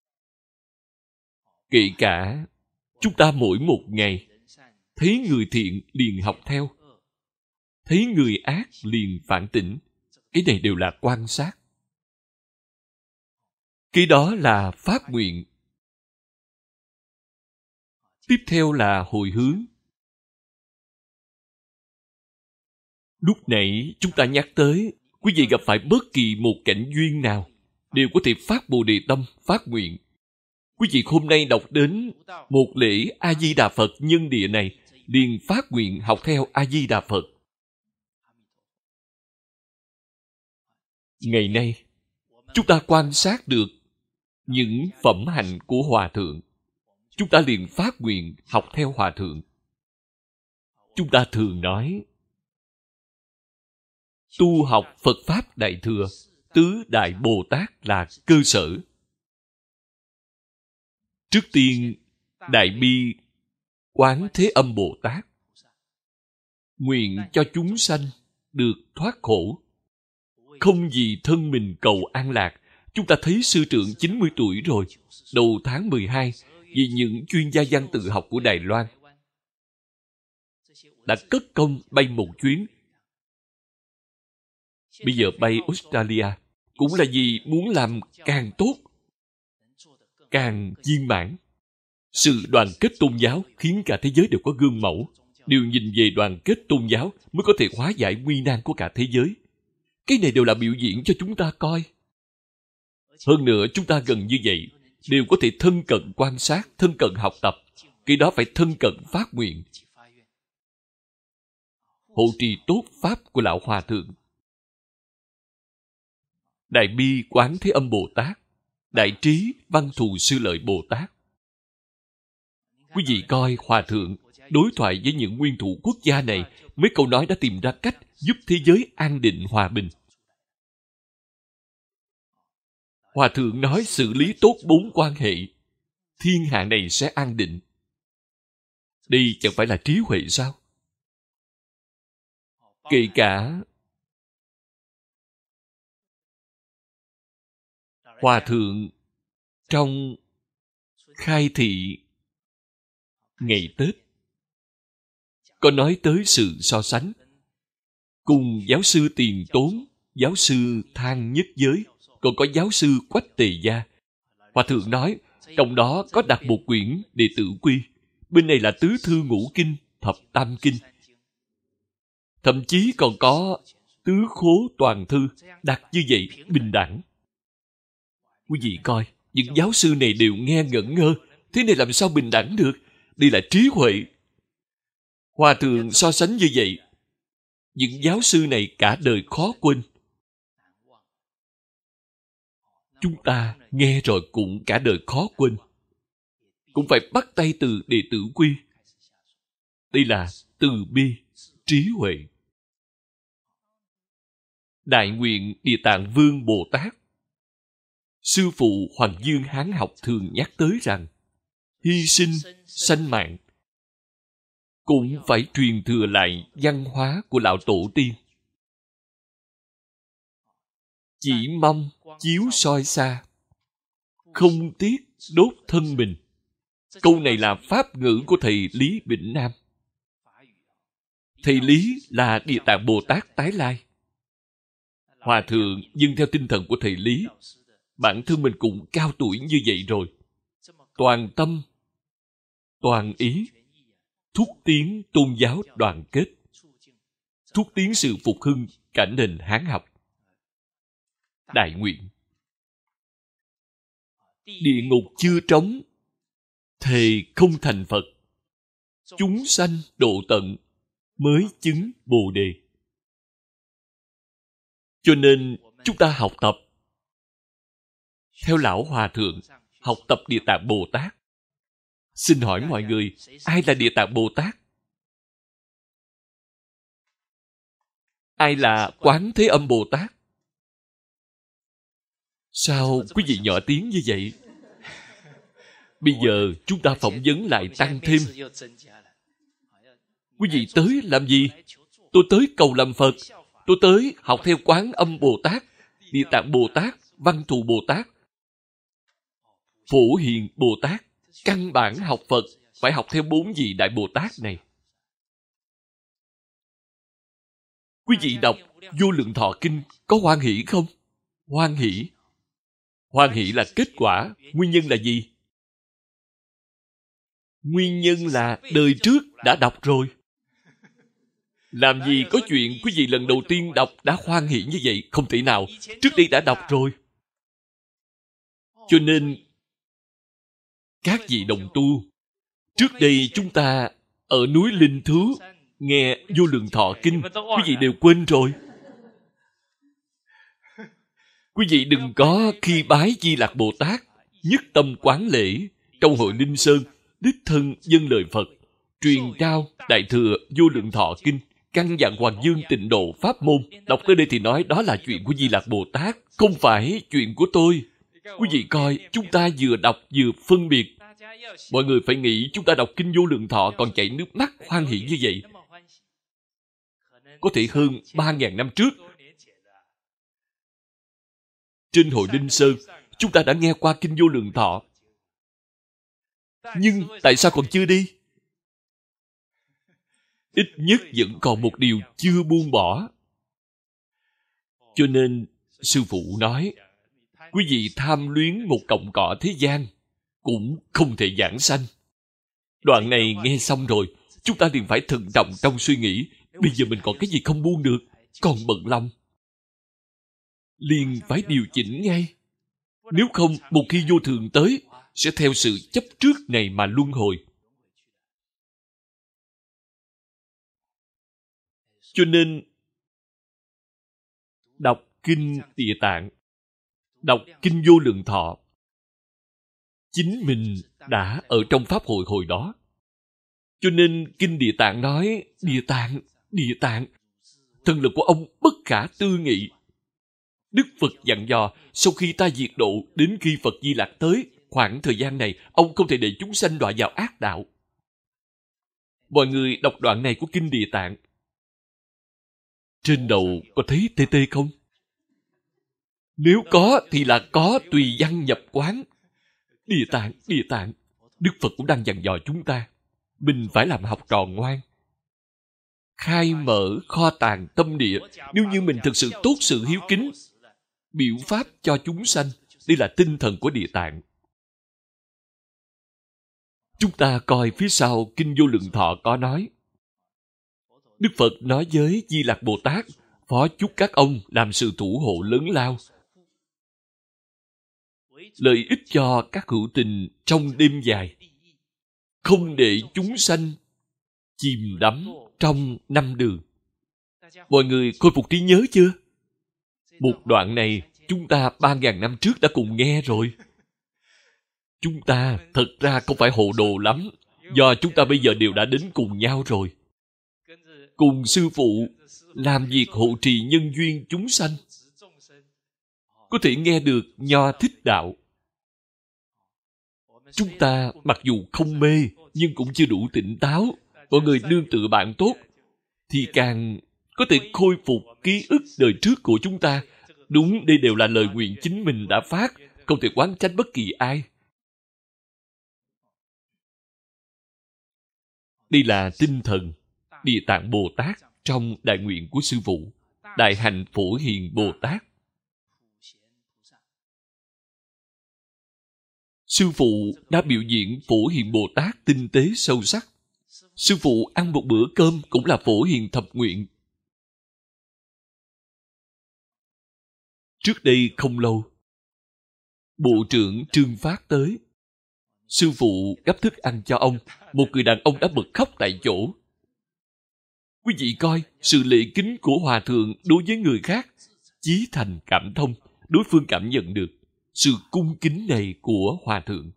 Kể cả chúng ta mỗi một ngày thấy người thiện liền học theo, thấy người ác liền phản tỉnh. Cái này đều là quan sát. Cái đó là phát nguyện. Tiếp theo là hồi hướng. Lúc nãy chúng ta nhắc tới, quý vị gặp phải bất kỳ một cảnh duyên nào đều có thể phát Bồ Đề tâm, phát nguyện. Quý vị hôm nay đọc đến một lễ A-di-đà Phật nhân địa này, liền phát nguyện học theo A-di-đà Phật. Ngày nay, chúng ta quan sát được những phẩm hạnh của Hòa Thượng. Chúng ta liền phát nguyện học theo Hòa Thượng. Chúng ta thường nói, tu học Phật Pháp Đại Thừa, Tứ Đại Bồ Tát là cơ sở. Trước tiên, Đại Bi Quán Thế Âm Bồ Tát nguyện cho chúng sanh được thoát khổ. Không vì thân mình cầu an lạc. Chúng ta thấy sư trưởng 90 tuổi rồi, đầu tháng 12, vì những chuyên gia văn tự học của Đài Loan đã cất công bay một chuyến. Bây giờ bay Australia cũng là vì muốn làm càng tốt, càng viên mãn. Sự đoàn kết tôn giáo khiến cả thế giới đều có gương mẫu, đều nhìn về đoàn kết tôn giáo mới có thể hóa giải nguy nan của cả thế giới. Cái này đều là biểu diễn cho chúng ta coi. Hơn nữa chúng ta gần như vậy đều có thể thân cận quan sát, thân cận học tập. Cái đó phải thân cận phát nguyện, hộ trì tốt pháp của Lão Hòa Thượng. Đại Bi Quán Thế Âm Bồ Tát, Đại Trí Văn Thù Sư Lợi Bồ Tát. Quý vị coi Hòa Thượng đối thoại với những nguyên thủ quốc gia này, mấy câu nói đã tìm ra cách giúp thế giới an định hòa bình. Hòa Thượng nói xử lý tốt 4 quan hệ, thiên hạ này sẽ an định. Đây chẳng phải là trí huệ sao? Kể cả Hòa Thượng trong khai thị ngày Tết có nói tới sự so sánh cùng giáo sư Tiền Tốn, giáo sư Thang Nhất Giới, còn có giáo sư Quách Tề Gia. Hòa Thượng nói trong đó có đặt một quyển Đệ Tử Quy, bên này là Tứ Thư Ngũ Kinh, Thập Tam Kinh, thậm chí còn có Tứ Khố Toàn Thư, đặt như vậy bình đẳng. Quý vị coi, những giáo sư này đều nghe ngẩn ngơ, thế này làm sao bình đẳng được? Đây là trí huệ. Hòa Thượng so sánh như vậy, những giáo sư này cả đời khó quên. Chúng ta nghe rồi cũng cả đời khó quên. Cũng phải bắt tay từ Đệ Tử Quy. Đây là từ bi, trí huệ. Đại nguyện Địa Tạng Vương Bồ Tát, sư phụ Hoàng Dương Hán học thường nhắc tới rằng hy sinh sanh mạng cũng phải truyền thừa lại văn hóa của lão tổ tiên. Chỉ mong chiếu soi xa, không tiếc đốt thân mình. Câu này là pháp ngữ của thầy Lý Bỉnh Nam. Thầy Lý là Địa Tạng Bồ Tát tái lai. Hòa Thượng dâng theo tinh thần của thầy Lý. Bản thân mình cũng cao tuổi như vậy rồi. Toàn tâm, toàn ý, thúc tiến tôn giáo đoàn kết, thúc tiến sự phục hưng cả nền Hán học. Đại nguyện. Địa ngục chưa trống, thề không thành Phật. Chúng sanh độ tận, mới chứng Bồ Đề. Cho nên chúng ta học tập theo Lão Hòa Thượng, học tập Địa Tạng Bồ Tát. Xin hỏi mọi người, ai là Địa Tạng Bồ Tát? Ai là Quán Thế Âm Bồ Tát? Sao quý vị nhỏ tiếng như vậy? Bây giờ chúng ta phỏng vấn lại tăng thêm. Quý vị tới làm gì? Tôi tới cầu làm Phật. Tôi tới học theo Quán Âm Bồ Tát, Địa Tạng Bồ Tát, Văn Thù Bồ Tát, Phổ Hiền Bồ Tát. Căn bản học Phật phải học theo 4 vị Đại Bồ Tát này. Quý vị đọc Vô Lượng Thọ Kinh có hoan hỷ không? Hoan hỷ. Hoan hỷ là kết quả. Nguyên nhân là gì? Nguyên nhân là đời trước đã đọc rồi. Làm gì có chuyện quý vị lần đầu tiên đọc đã hoan hỷ như vậy? Không thể nào. Trước đây đã đọc rồi. Cho nên các vị đồng tu, trước đây chúng ta ở núi Linh Thú nghe Vô Lượng Thọ Kinh, quý vị đều quên rồi. Quý vị đừng có khi bái Di Lặc Bồ Tát, nhất tâm quán lễ, trong hội Linh Sơn, đích thân dâng lời Phật, truyền trao Đại Thừa Vô Lượng Thọ Kinh, căn dặn Hoàng Dương Tịnh Độ Pháp môn. Đọc tới đây thì nói đó là chuyện của Di Lặc Bồ Tát, không phải chuyện của tôi. Quý vị coi, chúng ta vừa đọc vừa phân biệt. Mọi người phải nghĩ chúng ta đọc Kinh Vô Lượng Thọ còn chảy nước mắt hoan hỷ như vậy. Có thể hơn 3.000 năm trước, trên hội Linh Sơn, chúng ta đã nghe qua Kinh Vô Lượng Thọ. Nhưng tại sao còn chưa đi? Ít nhất vẫn còn một điều chưa buông bỏ. Cho nên, Sư Phụ nói, quý vị tham luyến một cọng cỏ thế gian, cũng không thể giảng sanh. Đoạn này nghe xong rồi, chúng ta liền phải thận trọng trong suy nghĩ. Bây giờ mình còn cái gì không buông được, còn bận lòng. Liền phải điều chỉnh ngay. Nếu không, một khi vô thường tới, sẽ theo sự chấp trước này mà luân hồi. Cho nên, đọc Kinh Địa Tạng, đọc Kinh Vô Lượng Thọ, chính mình đã ở trong Pháp hội hồi đó. Cho nên Kinh Địa Tạng nói, Địa Tạng, thần lực của ông bất khả tư nghị. Đức Phật dặn dò, sau khi ta diệt độ, đến khi Phật Di Lặc tới, khoảng thời gian này, ông không thể để chúng sanh đọa vào ác đạo. Mọi người đọc đoạn này của Kinh Địa Tạng, trên đầu có thấy tê tê không? Nếu có thì là có tùy văn nhập quán. Địa Tạng, Đức Phật cũng đang dặn dò chúng ta. Mình phải làm học trò ngoan. Khai mở kho tàng tâm địa. Nếu như mình thực sự tốt sự hiếu kính, biểu pháp cho chúng sanh. Đây là tinh thần của Địa Tạng. Chúng ta coi phía sau Kinh Vô Lượng Thọ có nói. Đức Phật nói với Di Lặc Bồ Tát, phó chúc các ông làm sự thủ hộ lớn lao, lợi ích cho các hữu tình trong đêm dài, không để chúng sanh chìm đắm trong năm đường. Mọi người khôi phục trí nhớ chưa? Một đoạn này chúng ta 3.000 năm trước đã cùng nghe rồi. Chúng ta thật ra không phải hồ đồ lắm, do chúng ta bây giờ đều đã đến cùng nhau rồi. Cùng Sư Phụ làm việc hộ trì nhân duyên chúng sanh, có thể nghe được Nho Thích Đạo. Chúng ta mặc dù không mê, nhưng cũng chưa đủ tỉnh táo. Mọi người nương tựa bạn tốt, thì càng có thể khôi phục ký ức đời trước của chúng ta. Đúng, đây đều là lời nguyện chính mình đã phát, không thể oán trách bất kỳ ai. Đây là tinh thần Địa Tạng Bồ Tát trong đại nguyện của Sư Phụ, Đại Hạnh Phổ Hiền Bồ Tát. Sư Phụ đã biểu diễn Phổ Hiền Bồ Tát tinh tế sâu sắc. Sư Phụ ăn một bữa cơm cũng là Phổ Hiền thập nguyện. Trước đây không lâu, Bộ trưởng Trương Phát tới. Sư phụ gấp thức ăn cho ông. Một người đàn ông đã bật khóc tại chỗ. Quý vị coi, sự lễ kính của Hòa Thượng đối với người khác, chí thành cảm thông, đối phương cảm nhận được sự cung kính này của Hòa Thượng.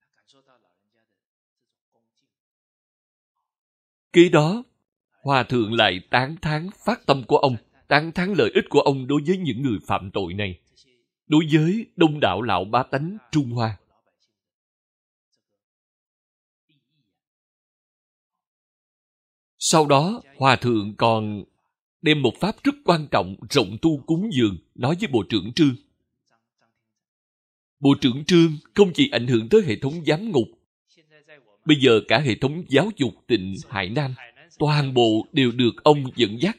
Kế đó, Hòa Thượng lại tán thán phát tâm của ông, tán thán lợi ích của ông đối với những người phạm tội này, đối với đông đảo lão bá tánh Trung Hoa. Sau đó, Hòa Thượng còn đem một pháp rất quan trọng rộng tu cúng dường nói với Bộ trưởng Trương. Bộ trưởng Trương không chỉ ảnh hưởng tới hệ thống giám ngục, bây giờ cả hệ thống giáo dục tỉnh Hải Nam, toàn bộ đều được ông dẫn dắt.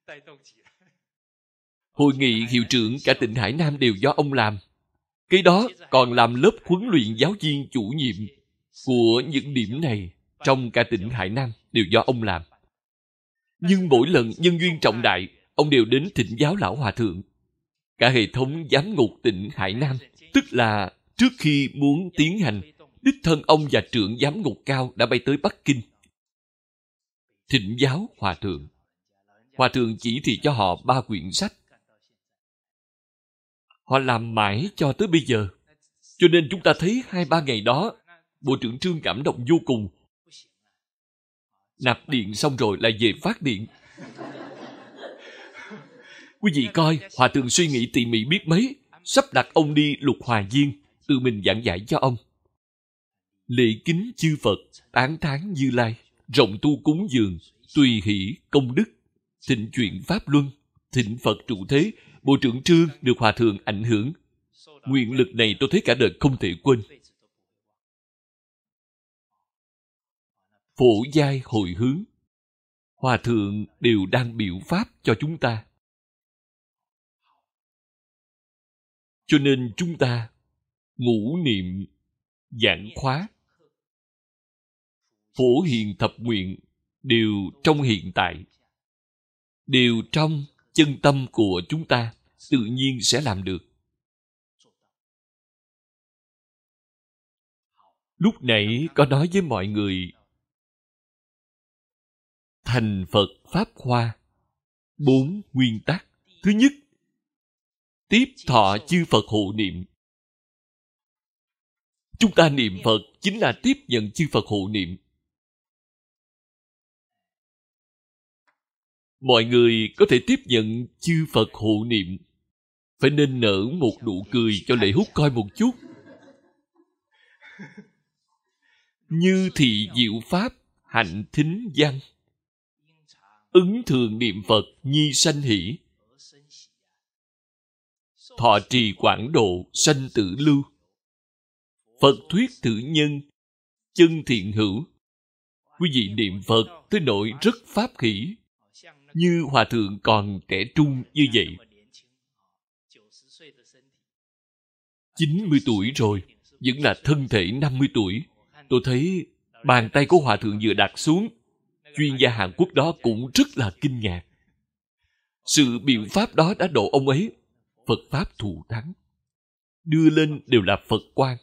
Hội nghị hiệu trưởng cả tỉnh Hải Nam đều do ông làm. Cái đó còn làm lớp huấn luyện giáo viên chủ nhiệm của những điểm này trong cả tỉnh Hải Nam đều do ông làm. Nhưng mỗi lần nhân duyên trọng đại, ông đều đến thỉnh giáo lão Hòa Thượng. Cả hệ thống giám ngục tỉnh Hải Nam, tức là trước khi muốn tiến hành, đích thân ông và trưởng giám ngục cao đã bay tới Bắc Kinh. Thỉnh giáo Hòa Thượng. Hòa Thượng chỉ thị cho họ 3 quyển sách. Họ làm mãi cho tới bây giờ. Cho nên chúng ta thấy 2-3 ngày đó, Bộ trưởng Trương cảm động vô cùng. Nạp điện xong rồi lại về phát điện. Quý vị coi, Hòa Thượng suy nghĩ tỉ mỉ biết mấy, sắp đặt ông đi Lục Hòa Viên, tự mình giảng giải cho ông. Lễ kính chư Phật, tán thán Như Lai, rộng tu cúng dường, tùy hỷ công đức, thịnh chuyển pháp luân, thịnh Phật trụ thế. Bộ trưởng Trương được Hòa Thượng ảnh hưởng. Nguyện lực này tôi thấy cả đời không thể quên. Phổ giai hồi hướng, Hòa Thượng đều đang biểu pháp cho chúng ta. Cho nên chúng ta ngũ niệm giảng khóa, phổ hiền thập nguyện đều trong hiện tại, đều trong chân tâm của chúng ta, tự nhiên sẽ làm được. Lúc nãy có nói với mọi người thành Phật Pháp Hoa 4 nguyên tắc. Thứ nhất, tiếp thọ chư Phật hộ niệm. Chúng ta niệm Phật chính là tiếp nhận chư Phật hộ niệm. Mọi người có thể tiếp nhận chư Phật hộ niệm, phải nên nở một nụ cười cho Lệ Hút coi một chút. Như thị diệu pháp, hạnh thính văn, ứng thường niệm Phật, nhi sanh hỷ. Thọ trì quảng độ, sanh tử lưu. Phật thuyết thử nhân, chân thiện hữu. Quý vị niệm Phật tới nỗi rất pháp hỷ. Như Hòa Thượng còn trẻ trung như vậy, 90 tuổi rồi, vẫn là thân thể 50 tuổi. Tôi thấy bàn tay của Hòa Thượng vừa đặt xuống, chuyên gia Hàn Quốc đó cũng rất là kinh ngạc. Sự biện pháp đó đã độ ông ấy. Phật Pháp thù thắng, đưa lên đều là Phật quang.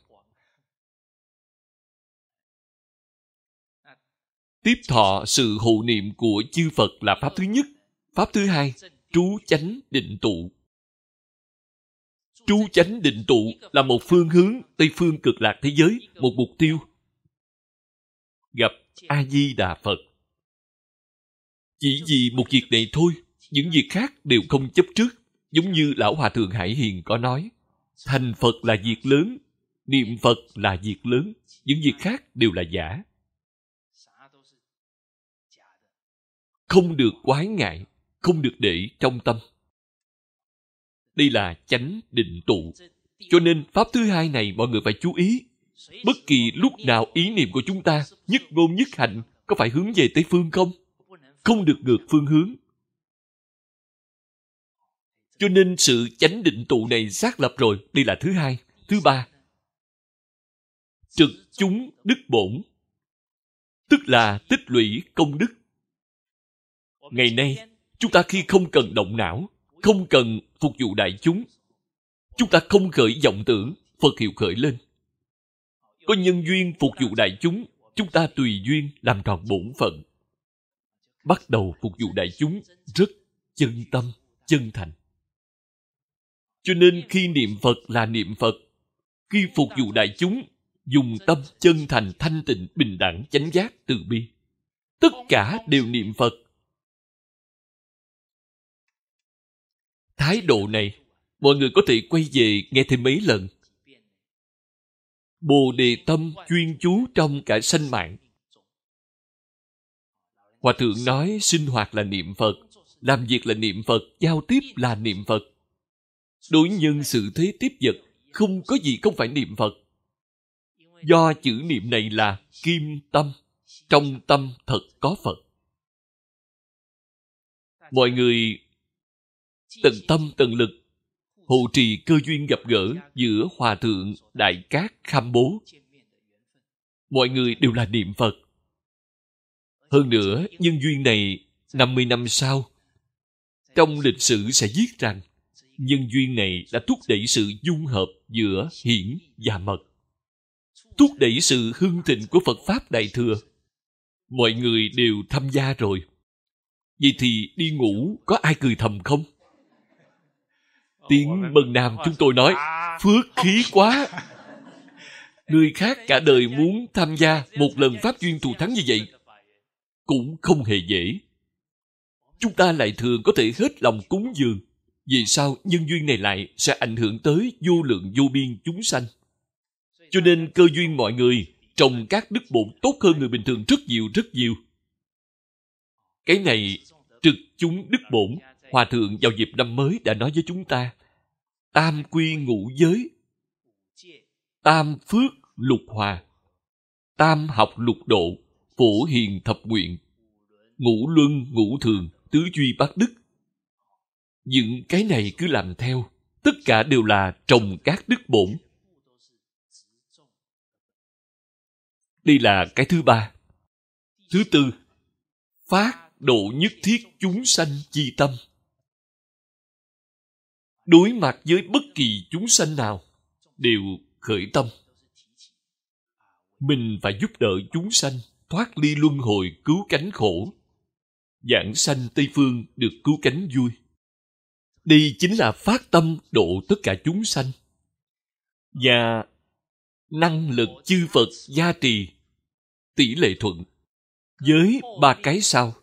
Tiếp thọ sự hộ niệm của chư Phật là pháp thứ nhất. Pháp thứ hai, trú chánh định tụ. Trú chánh định tụ là một phương hướng Tây phương cực lạc thế giới, một mục tiêu. Gặp A-di-đà Phật. Chỉ vì một việc này thôi, những việc khác đều không chấp trước. Giống như Lão Hòa Thượng Hải Hiền có nói, thành Phật là việc lớn, niệm Phật là việc lớn, những việc khác đều là giả. Không được quái ngại, không được để trong tâm. Đây là chánh định tụ. Cho nên pháp thứ hai này mọi người phải chú ý. Bất kỳ lúc nào ý niệm của chúng ta nhất ngôn nhất hạnh có phải hướng về Tây phương không? Không được ngược phương hướng. Cho nên sự chánh định tụ này xác lập rồi. Đây là thứ hai. Thứ ba, trực chúng đức bổn, tức là tích lũy công đức. Ngày nay, chúng ta khi không cần động não, không cần phục vụ đại chúng, Chúng ta không khởi vọng tưởng, Phật hiệu khởi lên. Có nhân duyên phục vụ đại chúng, chúng ta tùy duyên làm tròn bổn phận. Bắt đầu phục vụ đại chúng rất chân tâm, chân thành. Cho nên khi niệm Phật là niệm Phật, khi phục vụ đại chúng, dùng tâm chân thành, thanh tịnh, bình đẳng, chánh giác, từ bi. Tất cả đều niệm Phật. Thái độ này, mọi người có thể quay về nghe thêm mấy lần. Bồ đề tâm chuyên chú trong cả sanh mạng. Hòa thượng nói sinh hoạt là niệm Phật, làm việc là niệm Phật, giao tiếp là niệm Phật. Đối nhân sự thế tiếp vật, không có gì không phải niệm Phật. Do chữ niệm này là kim tâm, trong tâm thật có Phật. Mọi người tận tâm tận lực hộ trì cơ duyên gặp gỡ giữa Hòa thượng Đại Cát Kham Bố. Mọi người đều là niệm Phật. Hơn nữa, nhân duyên này 50 năm sau, trong lịch sử sẽ viết rằng nhân duyên này đã thúc đẩy sự dung hợp giữa hiển và mật, thúc đẩy sự hưng thịnh của Phật Pháp Đại Thừa. Mọi người đều tham gia rồi. Vậy thì đi ngủ có ai cười thầm không? Tiếng Mân Nam chúng tôi nói, phước khí quá. Người khác cả đời muốn tham gia một lần Pháp duyên thù thắng như vậy, cũng không hề dễ. Chúng ta lại thường có thể hết lòng cúng dường. Vì sao nhân duyên này lại sẽ ảnh hưởng tới vô lượng vô biên chúng sanh? Cho nên cơ duyên mọi người trồng các đức bổn tốt hơn người bình thường rất nhiều rất nhiều. Cái này trực chúng đức bổn, Hòa thượng vào dịp năm mới đã nói với chúng ta: tam quy ngũ giới, tam phước lục hòa, tam học lục độ, phổ hiền thập nguyện, ngũ luân ngũ thường, tứ duy bát đức. Những cái này cứ làm theo, tất cả đều là trồng các đức bổn. Đây là cái thứ ba. Thứ tư, phát độ nhất thiết chúng sanh chi tâm. Đối mặt với bất kỳ chúng sanh nào, đều khởi tâm. Mình phải giúp đỡ chúng sanh thoát ly luân hồi, cứu cánh khổ. Giảng sanh Tây Phương được cứu cánh vui. Đây chính là phát tâm độ tất cả chúng sanh. Và năng lực chư Phật gia trì, tỷ lệ thuận. Với ba cái sau: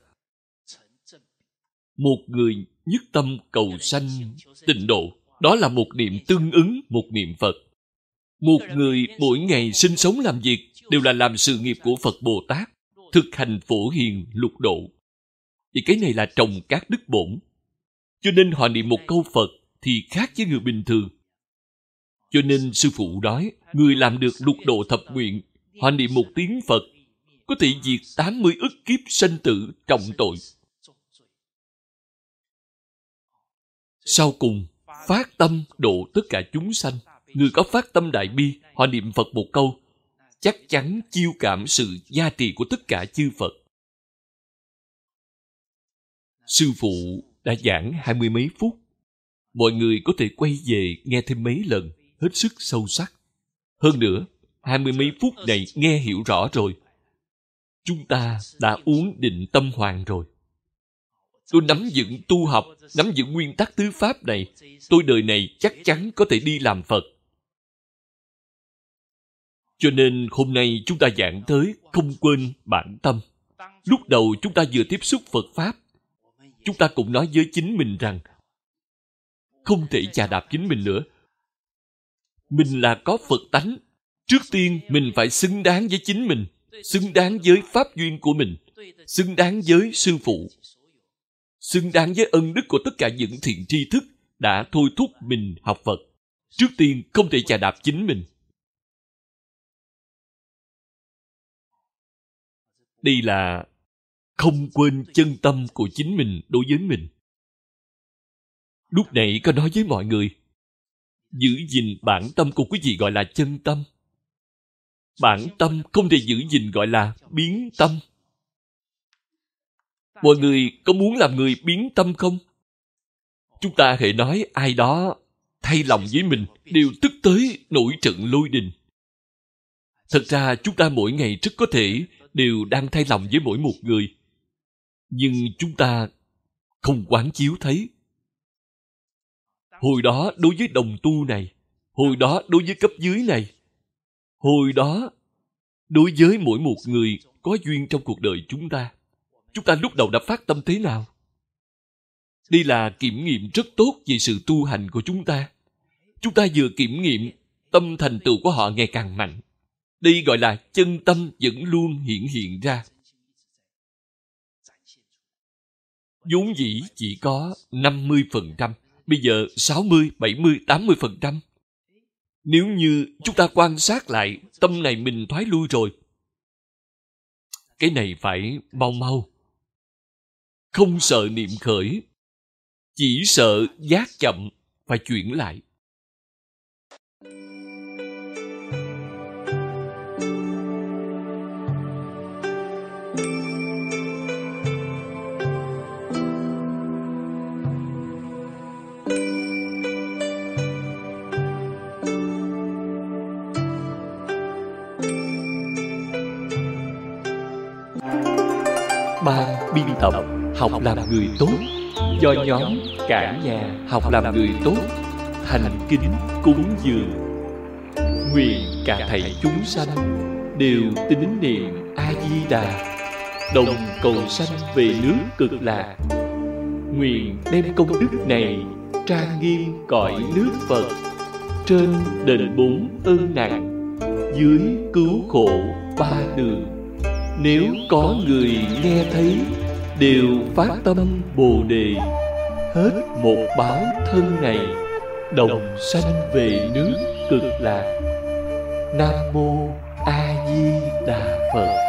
một người nhất tâm cầu sanh tịnh độ, đó là một niệm tương ứng một niệm Phật. Một người mỗi ngày sinh sống làm việc đều là làm sự nghiệp của Phật Bồ Tát, thực hành phổ hiền lục độ. Thì cái này là trồng các đức bổn. Cho nên họ niệm một câu Phật thì khác với người bình thường. Cho nên sư phụ nói, người làm được lục độ thập nguyện, họ niệm một tiếng Phật, có thể diệt 80 ức kiếp sanh tử trọng tội. Sau cùng, phát tâm độ tất cả chúng sanh. Người có phát tâm đại bi, họ niệm Phật một câu, chắc chắn chiêu cảm sự gia trì của tất cả chư Phật. Sư phụ đã giảng 20 mấy phút. Mọi người có thể quay về nghe thêm mấy lần, hết sức sâu sắc. Hơn nữa, 20 mấy phút này nghe hiểu rõ rồi. Chúng ta đã uống định tâm hoàng rồi. Tôi nắm vững tu học, nắm vững nguyên tắc tứ pháp này, tôi đời này chắc chắn có thể đi làm Phật. Cho nên hôm nay chúng ta giảng tới không quên bản tâm. Lúc đầu chúng ta vừa tiếp xúc Phật Pháp, chúng ta cũng nói với chính mình rằng không thể chà đạp chính mình nữa. Mình là có Phật tánh. Trước tiên mình phải xứng đáng với chính mình, xứng đáng với pháp duyên của mình, xứng đáng với sư phụ, xứng đáng với ân đức của tất cả những thiện tri thức đã thôi thúc mình học Phật. Trước tiên không thể chà đạp chính mình. Đây là không quên chân tâm của chính mình đối với mình. Lúc nãy có nói với mọi người, giữ gìn bản tâm của quý vị gọi là chân tâm. Bản tâm không thể giữ gìn gọi là biến tâm. Mọi người có muốn làm người biến tâm không? Chúng ta hễ nói ai đó thay lòng với mình đều tức tới nổi trận lôi đình. Thật ra chúng ta mỗi ngày rất có thể đều đang thay lòng với mỗi một người. Nhưng chúng ta không quán chiếu thấy. Hồi đó đối với đồng tu này, hồi đó đối với cấp dưới này, hồi đó đối với mỗi một người có duyên trong cuộc đời chúng ta lúc đầu đã phát tâm thế nào? Đây là kiểm nghiệm rất tốt về sự tu hành của chúng ta. Chúng ta vừa kiểm nghiệm, tâm thành tựu của họ ngày càng mạnh. Đây gọi là chân tâm vẫn luôn hiện ra. Vốn dĩ chỉ có 50%, bây giờ 60, 70, 80%. Nếu như chúng ta quan sát lại, tâm này mình thoái lui rồi. Cái này phải mau. Không sợ niệm khởi, chỉ sợ giác chậm, phải chuyển lại. Ban biên tập Học làm người tốt do nhóm Cả nhà học làm người tốt thành kính cúng dường. Nguyện cả thảy chúng sanh đều tín niệm A Di Đà, đồng cầu sanh về nước Cực Lạc. Nguyện đem công đức này trang nghiêm cõi nước Phật, trên đền bốn ơn nặng, dưới cứu khổ ba đường. Nếu có người nghe thấy đều phát tâm Bồ Đề, hết một báo thân này đồng sanh về nước Cực Lạc. Nam mô A Di Đà Phật.